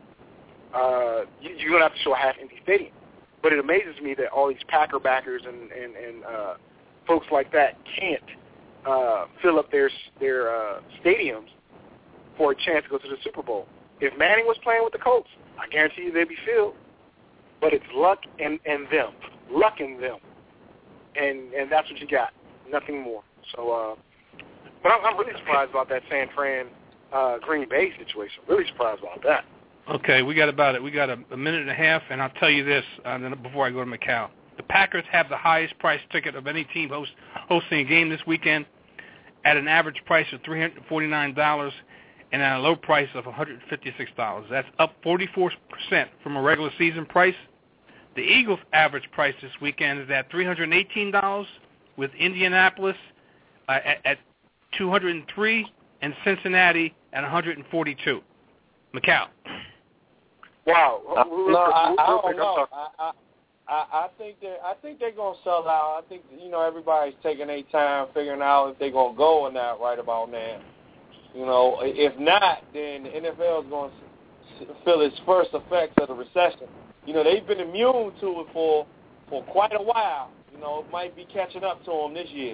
you're going to have to show a half-empty stadium. But it amazes me that all these Packer backers and folks like that can't fill up their stadiums for a chance to go to the Super Bowl. If Manning was playing with the Colts, I guarantee you they'd be filled. But it's luck and them. Luck in them. And that's what you got. Nothing more. So, but I'm really surprised about that San Fran Green Bay situation. Really surprised about that. Okay, we got a minute and a half, and I'll tell you this before I go to Macau. The Packers have the highest price ticket of any team hosting a game this weekend at an average price of $349 and at a low price of $156. That's up 44% from a regular season price. The Eagles' average price this weekend is at $318, with Indianapolis at $203 and Cincinnati at $142. Macau. Wow. I don't know. I think they're gonna sell out. I think everybody's taking their time figuring out if they're gonna go or not right about now. If not, then the NFL is going to feel its first effects of the recession. They've been immune to it for quite a while. It might be catching up to them this year.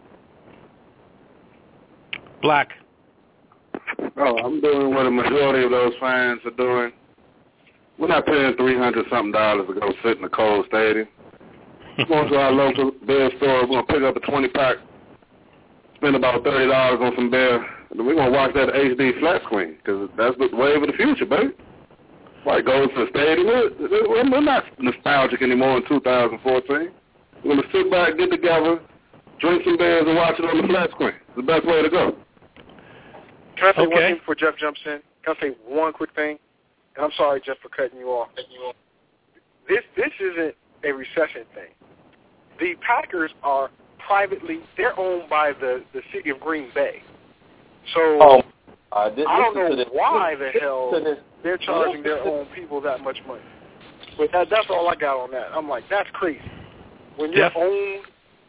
Black. Oh, I'm doing what a majority of those fans are doing. We're not paying $300-something to go sit in a cold stadium. We're going to our local beer store. We're going to pick up a 20-pack, spend about $30 on some beer, We're going to watch that HD flat screen because that's the wave of the future, baby. Like going to the stadium. We're not nostalgic anymore in 2014. We're going to sit back, get together, drink some beers, and watch it on the flat screen. It's the best way to go. Can I say one thing before Jeff jumps in? Can I say one quick thing? And I'm sorry, Jeff, for cutting you off. This isn't a recession thing. The Packers are they're owned by the city of Green Bay. So I don't know why the hell they're charging their own people that much money. But that's all I got on that. I'm like, that's crazy. When you're owned.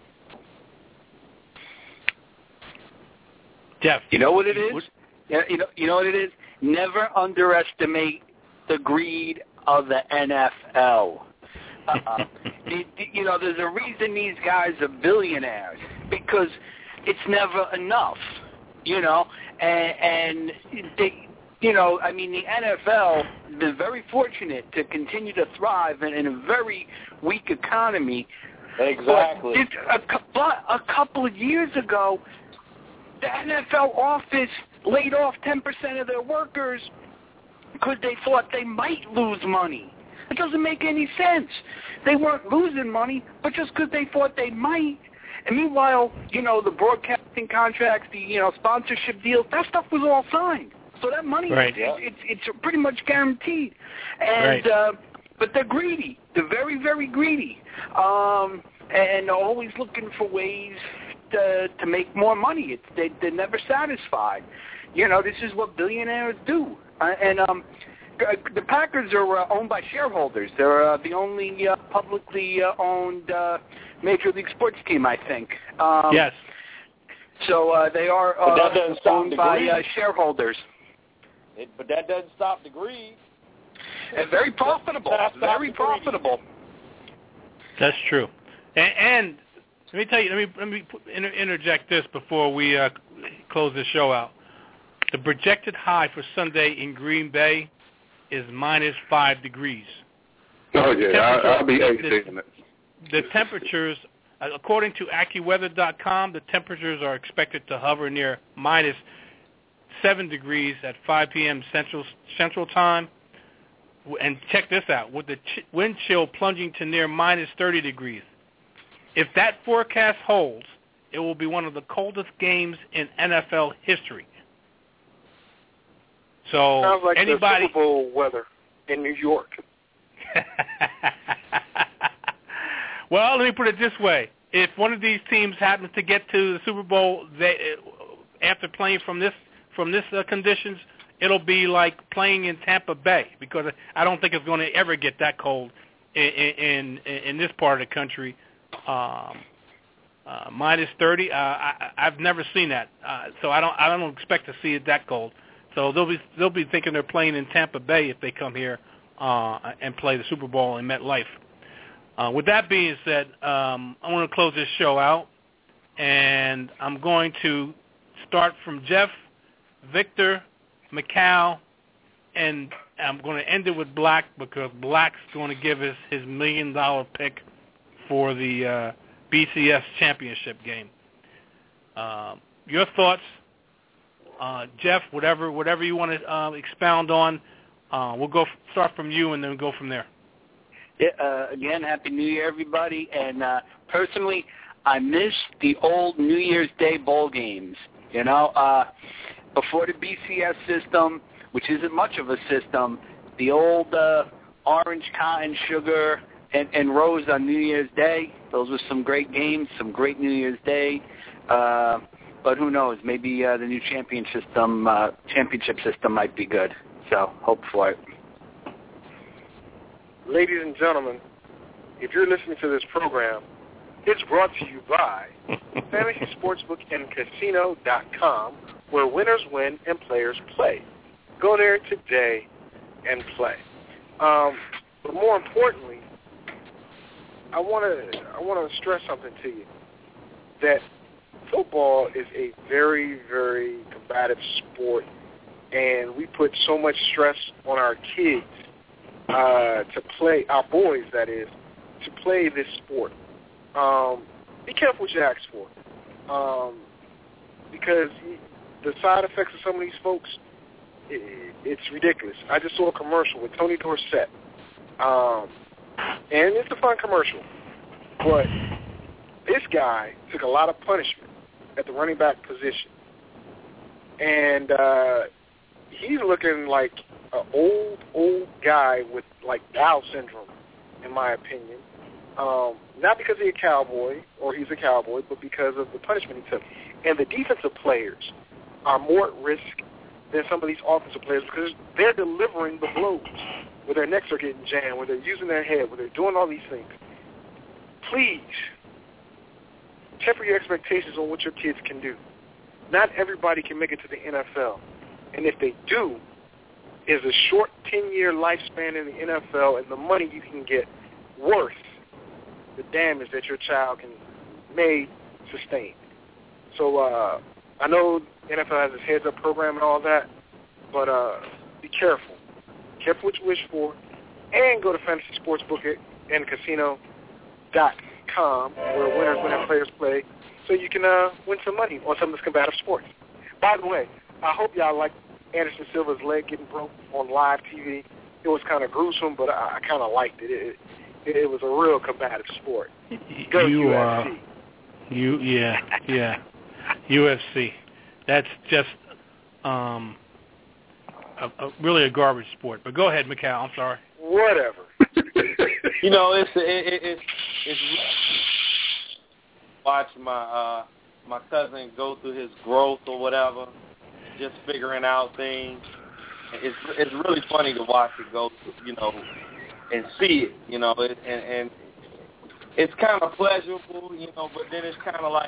Jeff, you know what it is? You know what it is? Never underestimate the greed of the NFL. There's a reason these guys are billionaires, because it's never enough, and they, the NFL has been very fortunate to continue to thrive in a very weak economy. Exactly. But a couple of years ago, the NFL office laid off 10% of their workers because they thought they might lose money. It doesn't make any sense. They weren't losing money, but just because they thought they might. And meanwhile, the broadcasting contracts, the sponsorship deals, that stuff was all signed. So that money, it's pretty much guaranteed. And but they're greedy. They're very, very greedy, and they're always looking for ways to make more money. They're never satisfied. This is what billionaires do. The Packers are owned by shareholders. They're the only publicly owned Major League Sports team, I think. Yes. So they are owned by shareholders. But that doesn't stop the greed. And very profitable. Very profitable. That's true. And let me tell you. Let me interject this before we close this show out. The projected high for Sunday in Green Bay is -5 degrees. Oh, yeah, I'll be exiting it. The temperatures, according to AccuWeather.com, the temperatures are expected to hover near -7 degrees at 5 p.m. Central Time. And check this out, with the wind chill plunging to near -30 degrees. If that forecast holds, it will be one of the coldest games in NFL history. So sounds like anybody, the Super Bowl weather in New York. Well, let me put it this way: if one of these teams happens to get to the Super Bowl, after playing from this conditions, it'll be like playing in Tampa Bay, because I don't think it's going to ever get that cold in this part of the country. -30. I've never seen that, so I don't expect to see it that cold. So they'll be thinking they're playing in Tampa Bay if they come here and play the Super Bowl in MetLife. With that being said, I want to close this show out, and I'm going to start from Jeff, Victor, Macau, and I'm going to end it with Black, because Black's going to give us his $1 million pick for the BCS championship game. Your thoughts? Jeff, whatever you want to expound on, we'll start from you and then go from there. Yeah, again, Happy New Year, everybody. And personally, I miss the old New Year's Day bowl games. Before the BCS system, which isn't much of a system, the old orange, cotton, sugar, and rose on New Year's Day. Those were some great games, some great New Year's Day. But who knows? Maybe the new championship system might be good. So hope for it. Ladies and gentlemen, if you're listening to this program, it's brought to you by FantasySportsbookandCasino.com, where winners win and players play. Go there today and play. But more importantly, I want to stress something to you, that football is a very, very combative sport, and we put so much stress on our kids to play, our boys, that is, to play this sport. Be careful what you ask for, because the side effects of some of these folks, it's ridiculous. I just saw a commercial with Tony Dorsett, and it's a fun commercial, but this guy took a lot of punishment at the running back position, and he's looking like an old guy with like Down syndrome, in my opinion. Not because he's a cowboy but because of the punishment he took. And the defensive players are more at risk than some of these offensive players because they're delivering the blows where their necks are getting jammed, where they're using their head, where they're doing all these things. Please temper your expectations on what your kids can do. Not everybody can make it to the NFL. And if they do, is a short 10-year lifespan in the NFL and the money you can get worth the damage that your child may sustain. So I know NFL has its heads-up program and all that, but be careful. Careful what you wish for, and go to Fantasy Sportsbook and Casino.com where winners win and players play, so you can win some money on some of this combative sports. By the way, I hope y'all like Anderson Silva's leg getting broke on live TV. It was kind of gruesome, but I kind of liked it. It was a real combative sport. Go UFC. UFC. That's just really a garbage sport. But go ahead, Mikal. I'm sorry. Whatever. You know, it's watch my cousin go through his growth or whatever, just figuring out things. It's really funny to watch it go through, you know, and see it, you know, and it's kind of pleasurable, you know, but then it's kind of like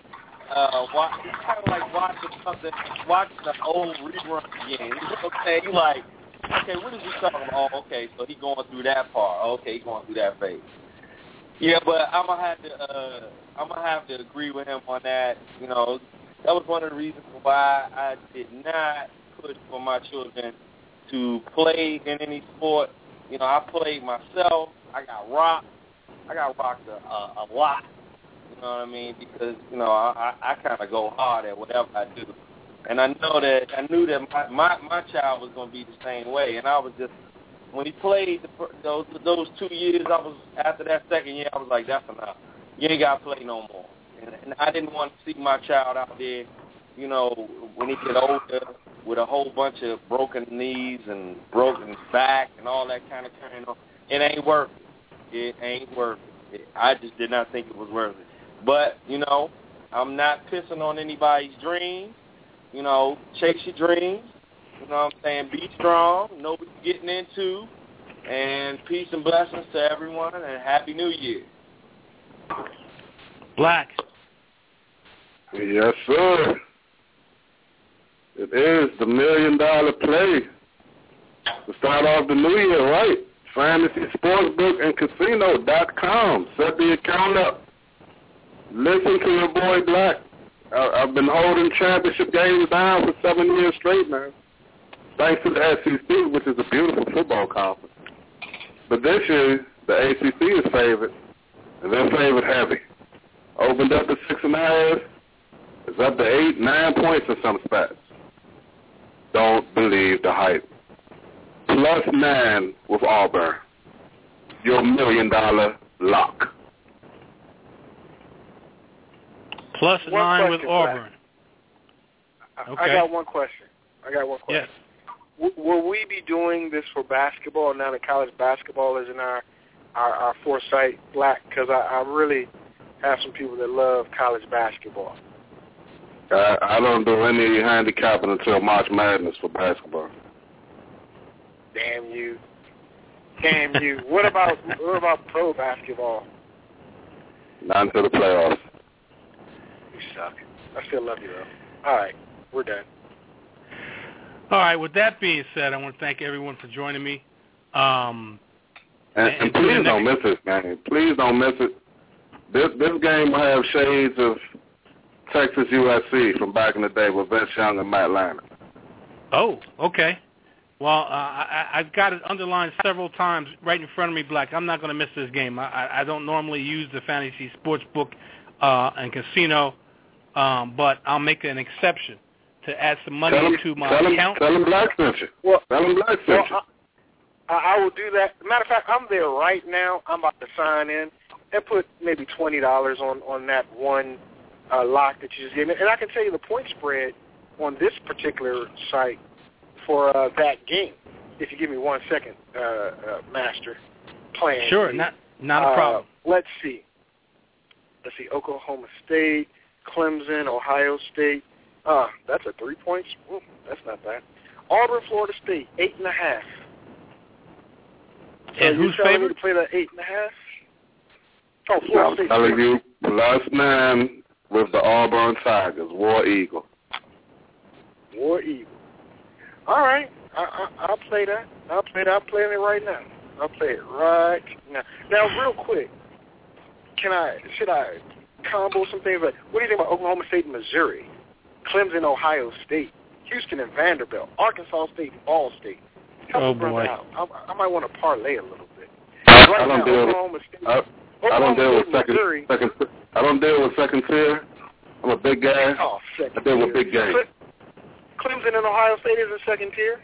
watching the old rerun again. Okay, you like, okay, what is he talking about? Oh, okay, so he going through that part. Okay, he going through that phase. Yeah, but I'm gonna have to agree with him on that. You know, that was one of the reasons why I did not push for my children to play in any sport. You know, I played myself. I got rocked a lot. You know what I mean? Because, you know, I kind of go hard at whatever I do. And I knew that my child was going to be the same way. And I was just, when he played those 2 years, after that second year, I was like, that's enough. You ain't got to play no more. And I didn't want to see my child out there, you know, when he get older with a whole bunch of broken knees and broken back and all that kind of carrying on. It ain't worth it. It ain't worth it. I just did not think it was worth it. But, you know, I'm not pissing on anybody's dreams. You know, chase your dreams. You know what I'm saying? Be strong. Know what you're getting into. And peace and blessings to everyone, and Happy New Year. Black. Yes, sir. It is the $1 million play to start off the new year, right? Fantasy Sportsbook and Casino.com. Set the account up. Listen to your boy Black. I've been holding championship games down for 7 years straight now. Thanks to the SEC, which is a beautiful football conference. But this year, the ACC is favored, and they're favored heavy. Opened up to 6.5. It's up to 8, 9 points in some spots. Don't believe the hype. +9 with Auburn. Your $1 million lock. +9 with Auburn. Okay. I got one question. Yes. Will we be doing this for basketball now that college basketball is in our foresight, Black? Because I really have some people that love college basketball. I don't do any handicapping until March Madness for basketball. Damn you. What about pro basketball? Not until the playoffs. You suck. I still love you, though. All right, we're done. All right, with that being said, I want to thank everyone for joining me. And please don't miss it, man. Please don't miss it. This game will have shades of Texas USC from back in the day with Vince Young and Matt Leinart. Oh, okay. Well, I've got it underlined several times right in front of me, Black. I'm not going to miss this game. I don't normally use the Fantasy Sportsbook and Casino, but I'll make an exception to add some money to my account. Tell them Black sent you. Tell them Black sent you. I will do that. Matter of fact, I'm there right now. I'm about to sign in and put maybe $20 on that one lock that you just gave me. And I can tell you the point spread on this particular site for that game. If you give me 1 second, Master Plan. Sure, not a problem. Let's see. Oklahoma State, Clemson, Ohio State. That's a 3 points. Ooh, that's not bad. Auburn, Florida State, 8.5. And who's favored? To play that 8.5? Oh, Florida State. I'm telling you, +9 with the Auburn Tigers, War Eagle. War Eagle. All right, I'll play that. I'm playing it right now. I'll play it right now. Now, real quick, should I combo some things? Like, what do you think about Oklahoma State and Missouri, Clemson, Ohio State, Houston and Vanderbilt, Arkansas State, Ball State? Oh boy! I might want to parlay a little bit. I don't deal with second tier. I'm a big guy. Oh, second I deal tier. with big games. Clemson and Ohio State is a second tier.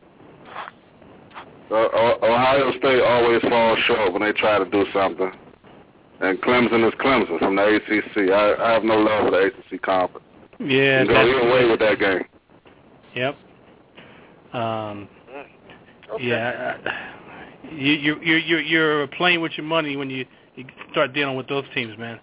Ohio State always falls short when they try to do something. And Clemson is Clemson from the ACC. I have no love for the ACC conference. Yeah, you go either way with that game. Yep. Okay. Yeah. You're playing with your money when you start dealing with those teams, man.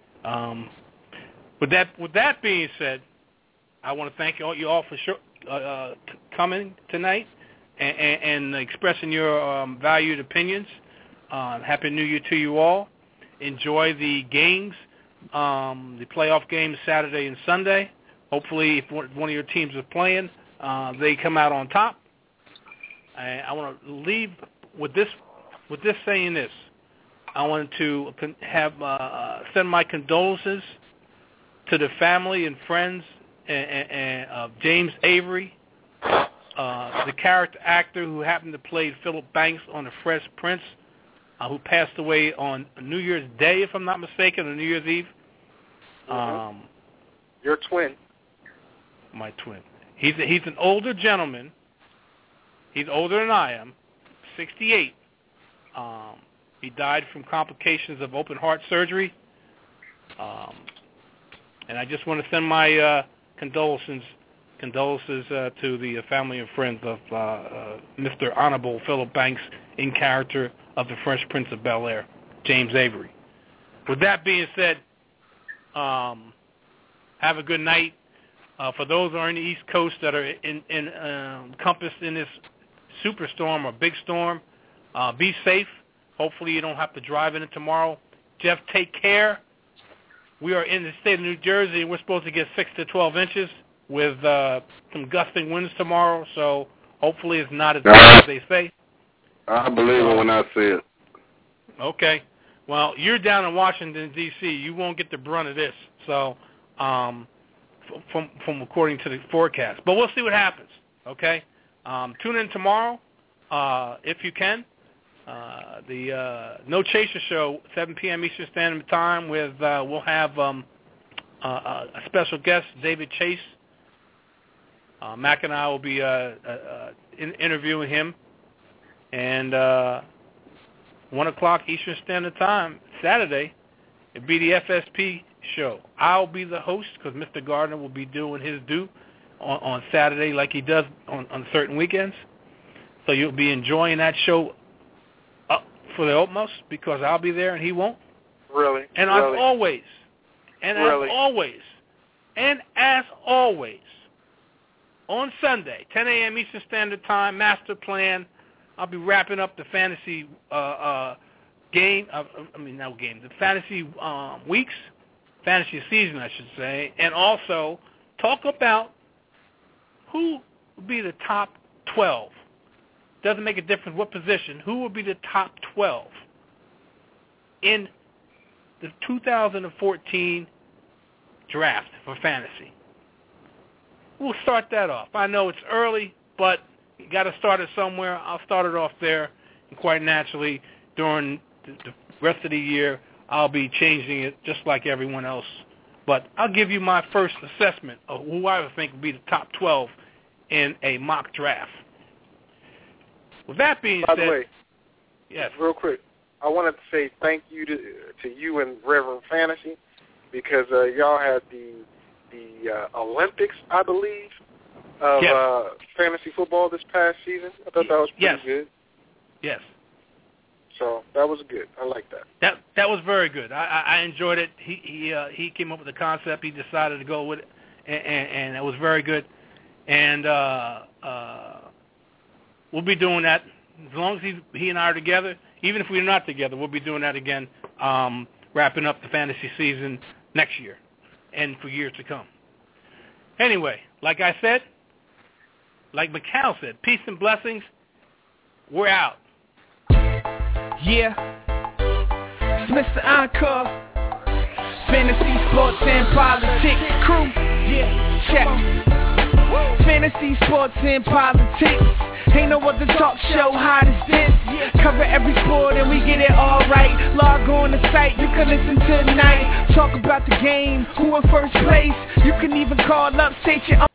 With that being said, I want to thank you all for coming tonight and expressing your valued opinions. Happy New Year to you all. Enjoy the games, the playoff games Saturday and Sunday. Hopefully, if one of your teams is playing, they come out on top. I want to leave with this saying this. I want to send my condolences to the family and friends of James Avery, the character actor who happened to play Philip Banks on The Fresh Prince, who passed away on New Year's Day, if I'm not mistaken, or New Year's Eve. Your twin. My twin. He's an older gentleman. He's older than I am, 68. He died from complications of open heart surgery. And I just want to send my condolences to the family and friends of Mr. Honorable Philip Banks, in character of the Fresh Prince of Bel-Air, James Avery. With that being said, have a good night. For those who are in the East Coast that are encompassed in this superstorm or big storm, be safe. Hopefully you don't have to drive in it tomorrow. Jeff, take care. We are in the state of New Jersey, and we're supposed to get 6 to 12 inches with some gusting winds tomorrow, so hopefully it's not as bad as they say. I believe it when I see it. Okay. Well, you're down in Washington, D.C. You won't get the brunt of this, so from according to the forecast. But we'll see what happens, okay? Tune in tomorrow if you can. The No Chaser Show, 7 p.m. Eastern Standard Time, with we'll have a special guest, David Chase. Mac and I will be interviewing him. And 1 o'clock Eastern Standard Time, Saturday, it'll be the FSP show. I'll be the host because Mr. Gardner will be doing his due on Saturday like he does on certain weekends. So you'll be enjoying that show up for the utmost because I'll be there and he won't. Really? And really? As always, on Sunday, 10 a.m. Eastern Standard Time, Master Plan, I'll be wrapping up the fantasy the fantasy weeks, fantasy season, I should say, and also talk about who will be the top 12. Doesn't make a difference what position. Who will be the top 12 in the 2014 draft for fantasy? We'll start that off. I know it's early, but you got to start it somewhere. I'll start it off there, and quite naturally, during the rest of the year, I'll be changing it just like everyone else But I'll give you my first assessment of who I would think would be the top 12 in a mock draft. With that being said, by the way, yes, real quick, I wanted to say thank you to you and Reverend Fantasy, because y'all had the Olympics, I believe, of fantasy football this past season. I thought that was pretty good. Yes. So that was good. I like that. That was very good. I enjoyed it. He came up with the concept. He decided to go with it, and it was very good. And we'll be doing that as long as he and I are together. Even if we're not together, we'll be doing that again, wrapping up the fantasy season next year and for years to come. Anyway, like I said, like Macau said, peace and blessings. We're out. Yeah, it's Mr. Encore, Fantasy, Sports, and Politics crew. Yeah, check. Fantasy, Sports, and Politics. Ain't no other talk show hot as this. Cover every sport and we get it all right. Log on the site, you can listen tonight. Talk about the game, who in first place. You can even call up, state your own.